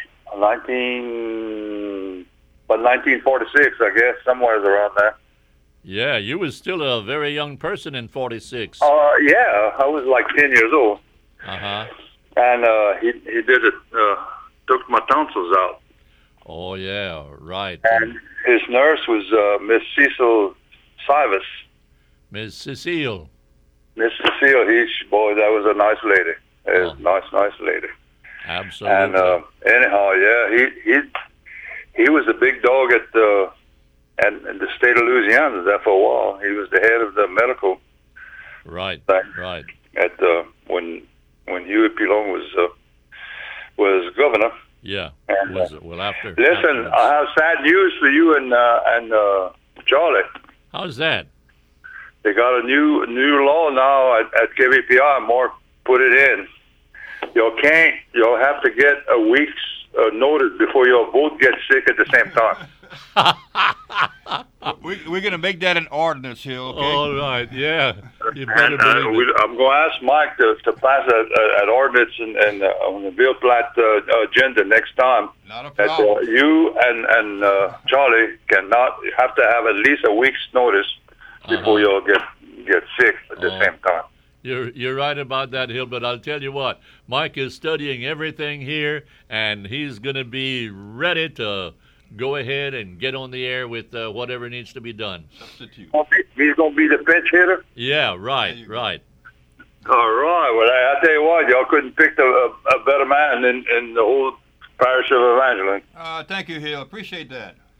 nineteen, but nineteen forty-six, I guess, somewhere around there.
Yeah, you was still a very young person in forty-six.
Uh, yeah, I was like ten years old.
Uh-huh.
And uh, he he did it, uh, took my tonsils out.
Oh, yeah, right.
And his nurse was uh, Miss Cecil Sivas.
Miss Cecile.
Miss Cecile, he, boy, that was a nice lady. A oh. nice, nice lady.
Absolutely.
And uh, anyhow, yeah, he he he was a big dog at the at, at the state of Louisiana there for a while. He was the head of the medical.
Right.
Thing
right.
At uh, when when Huey P. Long was uh, was governor.
Yeah.
And,
was it? Well, after.
Listen,
afterwards.
I have sad news for you and uh, and uh, Charlie.
How's that?
They got a new new law now at, at K V P R. Mark put it in. You can't. You'll have to get a week's uh, notice before you both get sick at the same time.
we, we're going to make that an ordinance here, okay?
All right, yeah. You better
and, uh,
believe
we,
it.
I'm going to ask Mike to, to pass a, a, an ordinance and, and uh, on the Ville Platte uh, agenda next time.
Not a
that
problem.
uh, you and and uh, Charlie cannot have to have at least a week's notice before
Uh-huh.
you'll get get sick at the
Oh.
same time.
You're you're right about that, Hill, but I'll tell you what, Mike is studying everything here, and he's going to be ready to go ahead and get on the air with uh, whatever needs to be done.
Substitute.
He's going to be the pinch hitter?
Yeah, right, right.
All right. Well, I, I tell you what, y'all couldn't pick a, a, a better man in, in the whole parish of Evangeline.
Uh, thank you, Hill. Appreciate that.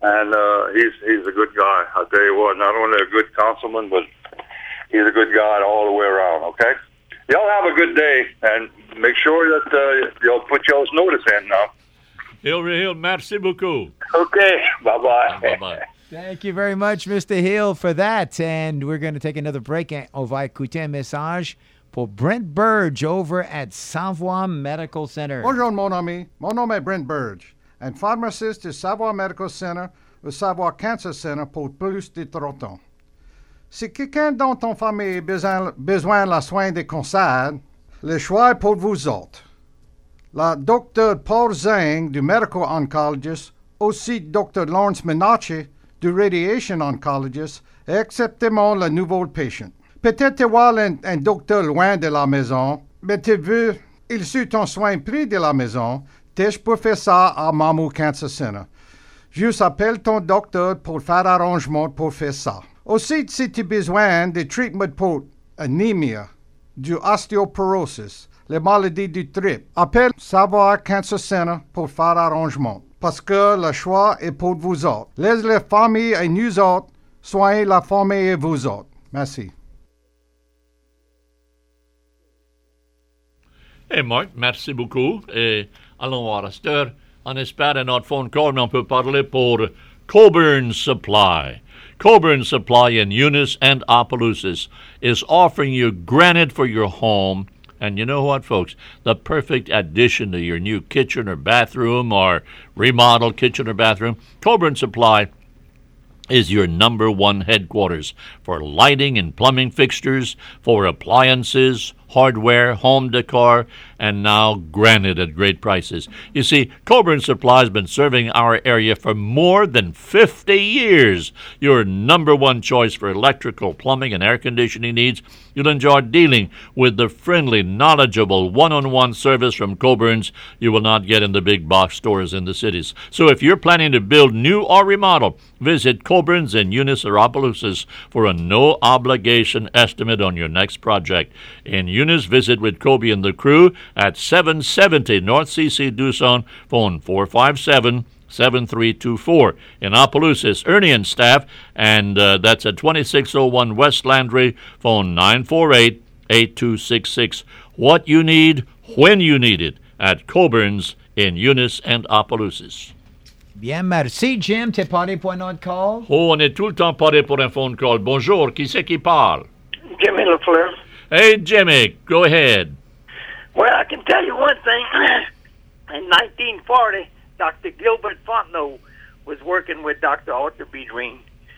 and uh, he's he's a good guy. I'll tell you what, not only a good councilman, but he's a good guy all the way around, okay? Y'all have a good day, and make sure that uh, y'all put y'all's notice in now.
Hill, Hill, merci beaucoup.
Okay, bye-bye.
Bye-bye.
Thank you very much, Mister Hill, for that. And we're going to take another break. On va écouter un message pour Brent Burge over at Savoie Medical Center.
Bonjour, mon ami. Mon nom est Brent Burge, un pharmaciste du Savoie Medical Center au Savoie Cancer Center pour plus de trente ans. Si quelqu'un dans ton famille a besoin, besoin de soins des cancers, le choix est pour vous autres. La docteur Paul Zhang du Medical Oncologist, aussi docteur Lawrence Minacci du Radiation Oncologist, et acceptement le nouveau patient. Peut-être avoir un, un docteur loin de la maison, mais tu veux, il suit ton soin près de la maison, tu peux faire ça à Mamou Cancer Center. Juste appelle ton docteur pour faire arrangement pour faire ça. Aussi, si tu as besoin de traitement pour anémie, du ostéoporosis, les maladies du trip, appelle Savoie Cancer Center pour faire arrangement. Parce que le choix est pour vous autres. Laisse les familles et nous autres, soignez la famille et vous autres. Merci.
Hey Marc, merci beaucoup. Et allons voir à cette heure, on espère à notre phone call, mais on peut parler pour Coburn Supply. Coburn Supply in Eunice and Opelousas is offering you granite for your home. And you know what, folks? The perfect addition to your new kitchen or bathroom or remodeled kitchen or bathroom. Coburn Supply is your number one headquarters for lighting and plumbing fixtures, for appliances, hardware, home decor, and now granite at great prices. You see, Coburn Supply has been serving our area for more than fifty years. Your number one choice for electrical, plumbing, and air conditioning needs. You'll enjoy dealing with the friendly, knowledgeable, one-on-one service from Coburn's you will not get in the big box stores in the cities. So if you're planning to build new or remodel, visit Coburn's in Eunice or Opelousas for a no-obligation estimate on your next project. In Eunice, visit with Kobe and the crew at seven seventy North C C Doosan, phone four five seven, seven three two four. In Opelousas, Ernie and staff, and uh, that's at twenty-six oh one West Landry, phone nine four eight, eight two six six. What you need, when you need it, at Coburn's in Eunice and Opelousas.
Bien, merci, Jim. T'es paré pour un autre call?
Oh, on est tout le temps paré pour un phone call. Bonjour, qui c'est qui parle?
Jimmy LaFleur.
Hey, Jimmy, go ahead.
Well, I can tell you one thing. In nineteen forty, Doctor Gilbert Fontenot was working with Doctor Arthur B. Green.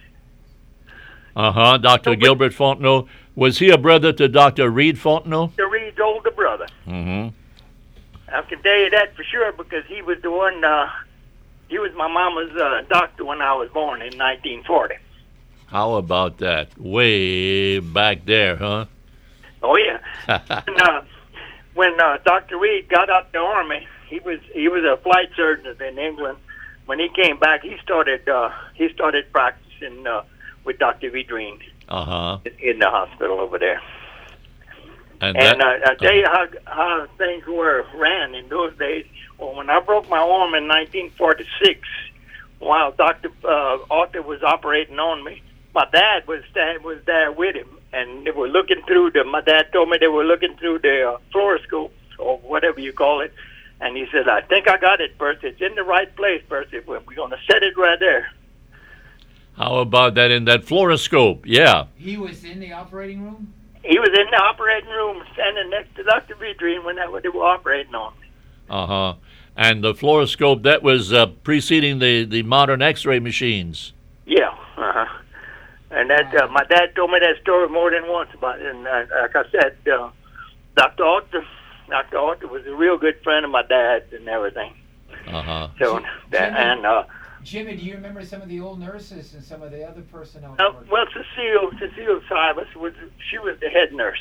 Uh-huh, Doctor So, Gilbert Fontenot. Was he a brother to Doctor Reed Fontenot?
The Reed's older brother.
Mm-hmm.
I can tell you that for sure because he was the one, uh, he was my mama's uh, doctor when I was born in nineteen forty.
How about that? Way back there, huh?
Oh, yeah. and, uh, when uh, Doctor Reed got out the Army, he was he was a flight surgeon in England. When he came back, he started uh, he started practicing uh, with Doctor V. Green
uh-huh.
in, in the hospital over there.
And,
and
that,
uh, I tell you how how things were ran in those days. Well, when I broke my arm in nineteen forty-six, while Doctor Uh, Arthur was operating on me, my dad was stand, was there with him, and they were looking through the. My dad told me they were looking through the uh, fluoroscope or whatever you call it, and he said, "I think I got it, Percy. It's in the right place, Percy. We're going to set it right there."
How about that in that fluoroscope? Yeah.
He was in the operating room?
He was in the operating room standing next to Doctor Vidrine when that what they were operating on.
Uh-huh. And the fluoroscope, that was uh, preceding the, the modern X-ray machines.
Yeah. Uh-huh. And that uh, my dad told me that story more than once about it. And uh, like I said, uh, Doctor Arthur, Doctor Arthur was a real good friend of my dad's and everything.
Uh-huh.
So, that, and... Uh,
Jimmy, do you remember some of the old nurses and some of the other personnel?
Uh, well, Cecile, Cecile Cybus was she was the head nurse.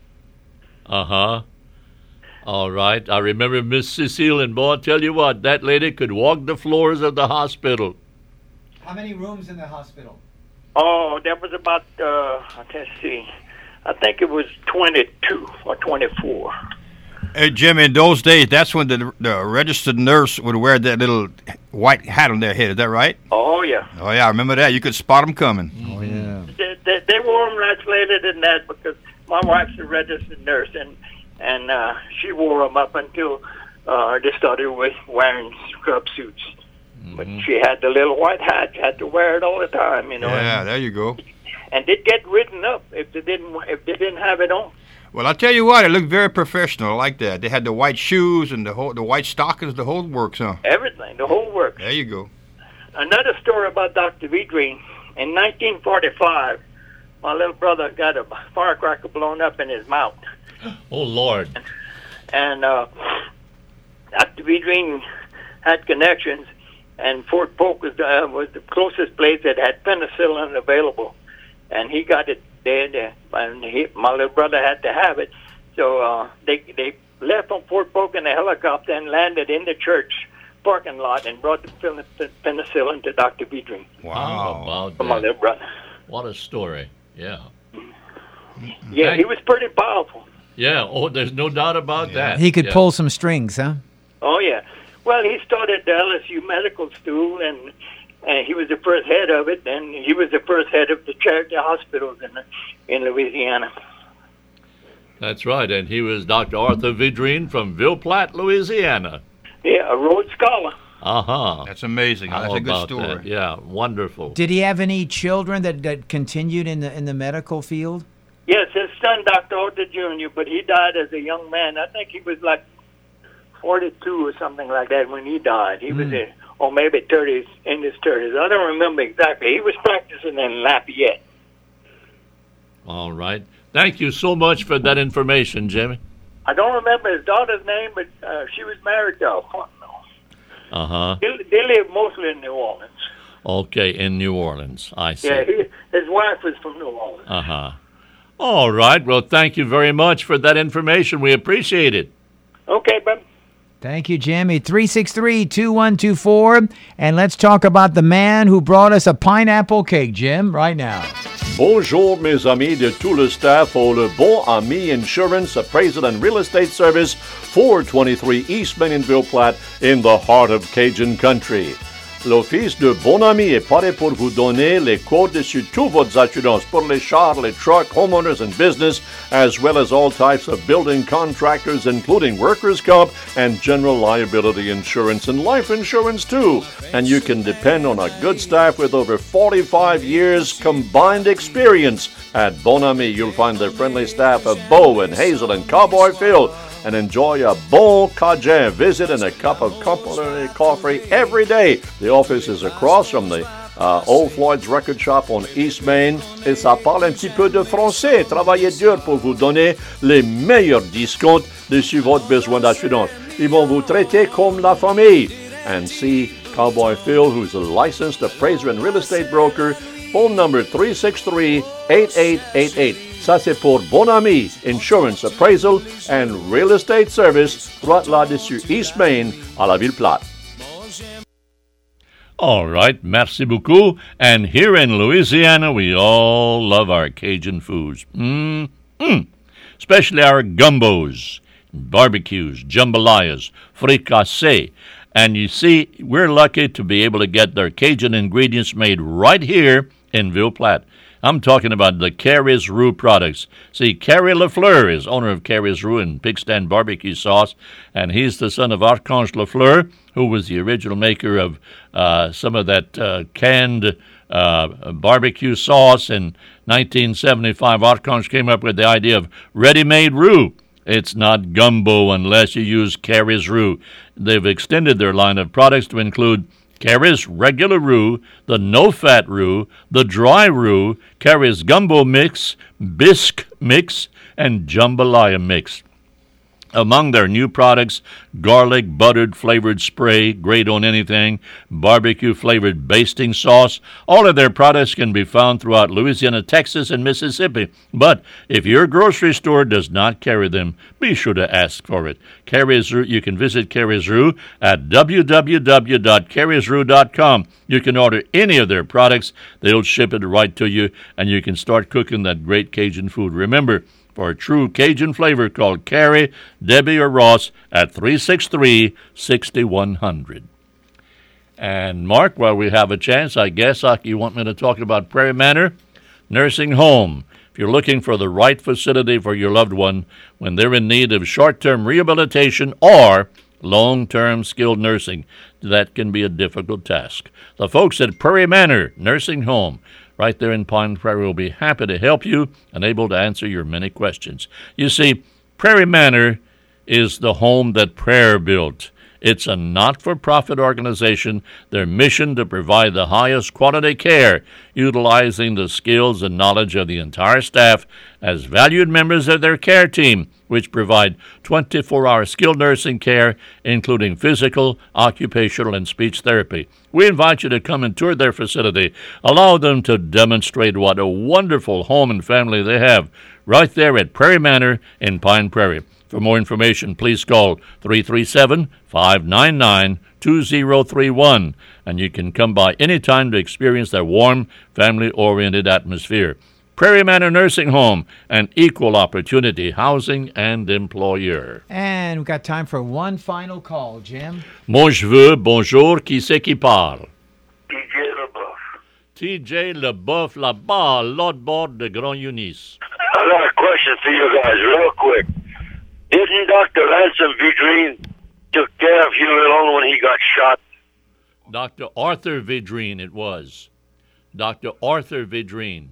Uh huh. All right. I remember Miss Cecile, and boy, I tell you what, that lady could walk the floors of the hospital.
How many rooms in the hospital?
Oh, that was about. Uh, let's see. I think it was twenty-two or twenty-four.
Hey, Jim, in those days, that's when the, the registered nurse would wear that little white hat on their head. Is that right?
Oh, yeah.
Oh, yeah, I remember that. You could spot them coming.
Oh, yeah.
They, they, they wore them much later than that because my wife's a registered nurse, and and uh, she wore them up until uh, they started with wearing scrub suits. Mm-hmm. But she had the little white hat. She had to wear it all the time, you know.
Yeah,
and,
there you go.
And they'd get written up if they didn't if they didn't have it on.
Well, I'll tell you what, it looked very professional. I like that. They had the white shoes and the whole, the white stockings, the whole works, huh?
Everything, the whole works.
There you go.
Another story about Doctor Vidrine. In nineteen forty-five, my little brother got a firecracker blown up in his mouth.
Oh, Lord.
And uh, Doctor Vidrine had connections, and Fort Polk was, uh, was the closest place that had penicillin available. And he got it there, there and he, my little brother had to have it. So uh, they they left from Fort Polk in a helicopter and landed in the church parking lot and brought the penicillin to Doctor Vidrine.
Wow.
For my little brother.
What a story. Yeah.
Yeah,
Hey.
he was pretty powerful.
Yeah. Oh, there's no doubt about that.
He could
Yeah.
pull some strings, huh?
Oh, yeah. Well, he started the L S U Medical School, and, and he was the first head of it, and he was the first head of the charity hospitals in, in Louisiana.
That's right. And he was Doctor Arthur Vidrine from Ville Platte, Louisiana.
Yeah, a Rhodes Scholar.
Uh-huh.
That's amazing.
How
That's a good
about
story.
that? Yeah, wonderful.
Did he have any children that, that continued in the in the medical field?
Yes, his son, Doctor Arthur Junior, but he died as a young man. I think he was like forty-two or something like that when he died. He was in, or maybe thirties, in his thirties. I don't remember exactly. He was practicing in Lafayette.
All right. Thank you so much for that information, Jimmy.
I don't remember his daughter's name, but uh, she was married to a
Uh-huh.
They, they live mostly in New Orleans.
Okay, in New Orleans. I see.
Yeah, he, his wife was from New Orleans.
Uh-huh. All right. Well, thank you very much for that information. We appreciate it.
Okay, bud.
Thank you, Jimmy. three six three, two one two four. And let's talk about the man who brought us a pineapple cake, Jim, right now.
Bonjour, mes amis de tout le staff au Le Bon Ami Insurance Appraisal and Real Estate Service, four twenty-three East Main in Ville Platte, in the heart of Cajun country. L'Office de Bon Ami est paré pour vous donner les quotes sur toutes vos assurances pour les chars, les trucks, homeowners, and business, as well as all types of building contractors, including workers' comp and general liability insurance and life insurance, too. And you can depend on a good staff with over forty-five years combined experience. At Bon Ami, you'll find the friendly staff of Bo and Hazel and Cowboy Phil, and enjoy a bon cajun visit and a cup of complimentary coffee every day. The office is across from the uh, Old Floyd's Record Shop on East Main, et ça parle un petit peu de français. Travaillez dur pour vous donner les meilleurs discounts dessus votre besoin d'assurance. Ils vont vous traiter comme la famille. And see Cowboy Phil, who's a licensed appraiser and real estate broker. Phone number three six three, eight eight eight eight. Ça, c'est pour Bon Ami Insurance Appraisal and Real Estate Service, droite là-dessus East Main, à la Ville Platte.
All right. Merci beaucoup. And here in Louisiana, we all love our Cajun foods. Mm-hmm. Especially our gumbos, barbecues, jambalayas, fricassee. And you see, we're lucky to be able to get their Cajun ingredients made right here in Ville Platte. I'm talking about the Carrie's Roux products. See, Carrie Lafleur is owner of Carrie's Roux and Pig Stand Barbecue Sauce, and he's the son of Archange Lafleur, who was the original maker of uh, some of that uh, canned uh, barbecue sauce. In nineteen seventy-five, Archange came up with the idea of ready-made roux. It's not gumbo unless you use Carrie's Roux. They've extended their line of products to include Carrie's regular roux, the no-fat roux, the dry roux, Carrie's gumbo mix, bisque mix, and jambalaya mix. Among their new products, garlic buttered flavored spray, great on anything, barbecue flavored basting sauce. All of their products can be found throughout Louisiana, Texas, and Mississippi. But if your grocery store does not carry them, be sure to ask for it. Carrie's Roux, you can visit Carrie's Roux at w w w dot carrie's roux dot com. You can order any of their products. They'll ship it right to you, and you can start cooking that great Cajun food. Remember, for a true Cajun flavor, call Carrie, Debbie, or Ross at three six three, six one zero zero. And Mark, while we have a chance, I guess uh, you want me to talk about Prairie Manor Nursing Home. If you're looking for the right facility for your loved one when they're in need of short-term rehabilitation or long-term skilled nursing, that can be a difficult task. The folks at Prairie Manor Nursing Home, right there in Pine Prairie, will be happy to help you and able to answer your many questions. You see, Prairie Manor is the home that prayer built. It's a not-for-profit organization, their mission to provide the highest quality care, utilizing the skills and knowledge of the entire staff as valued members of their care team, which provide twenty-four hour skilled nursing care, including physical, occupational, and speech therapy. We invite you to come and tour their facility. Allow them to demonstrate what a wonderful home and family they have right there at Prairie Manor in Pine Prairie. For more information, please call three three seven, five nine nine, two zero three one, and you can come by anytime to experience their warm, family-oriented atmosphere. Prairie Manor Nursing Home, an equal opportunity housing and employer.
And we've got time for one final call, Jim.
Mon cheveu, bonjour, qui c'est qui parle?
T J LeBoeuf.
T J LeBoeuf, là-bas, l'autre bord de Grand Eunice.
I got a question for you guys, real quick. Didn't Doctor Ransom Vidrine took care of Huey Long when he got shot?
Doctor Arthur Vidrine, it was. Doctor Arthur Vidrine.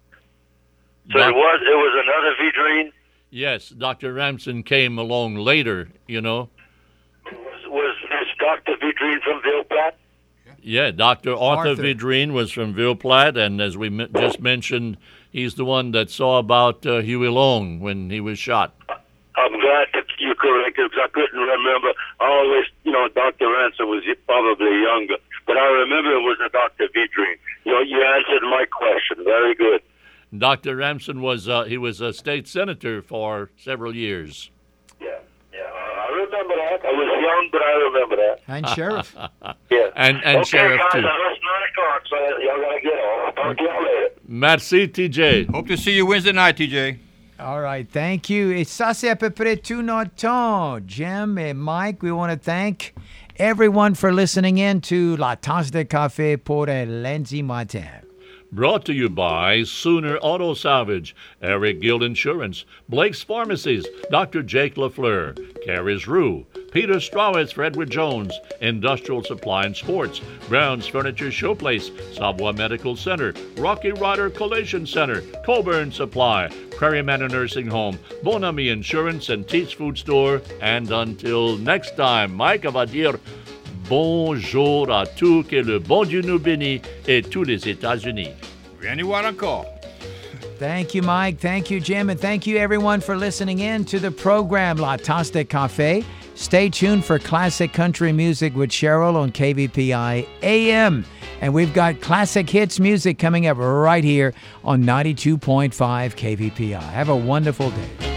So Doc- it was it was another Vidrine?
Yes, Doctor Ramson came along later, you know.
Was, was this Doctor Vidrine from Ville Platte?
Yeah, Doctor Arthur,
Arthur.
Vidrine was from Ville Platte, and as we m- just mentioned, he's the one that saw about uh, Huey Long when he was shot.
I'm glad that you corrected because I couldn't remember. I always, you know, Doctor Ransom was probably younger, but I remember it was a Doctor Vidrine. You know, you answered my question. Very good.
Doctor Ramson was uh, he was a state senator for several years.
Yeah, yeah, I remember that. I was young, but I remember that.
And Sheriff.
Yeah,
and and
okay,
Sheriff
guys,
too.
I lost nine o'clock, so y'all gotta get on. I'll talk to y'all later.
Merci, T J.
Hope to see you Wednesday night, T J.
All right, thank you. Et ça, c'est à peu près tout notre temps. Jim and Mike, we want to thank everyone for listening in to La Tasse de Café pour un lundi matin.
Brought to you by Sooner Auto Salvage, Eric Guild Insurance, Blake's Pharmacies, Doctor Jake LaFleur, Carrie's Rue, Peter Strawitz for Edward Jones, Industrial Supply and Sports, Brown's Furniture Showplace, Savoy Medical Center, Rocky Rider Collision Center, Coburn Supply, Prairie Manor Nursing Home, Bon Ami Insurance and Teats Food Store. And until next time, Mike va dire bonjour à tous, que le bon Dieu nous bénisse et tous les États-Unis.
Anyone on call.
Thank you, Mike. Thank you, Jim. And thank you, everyone, for listening in to the program La Tasse de Café. Stay tuned for classic country music with Cheryl on K V P I A M. And we've got classic hits music coming up right here on ninety-two point five K V P I. Have a wonderful day.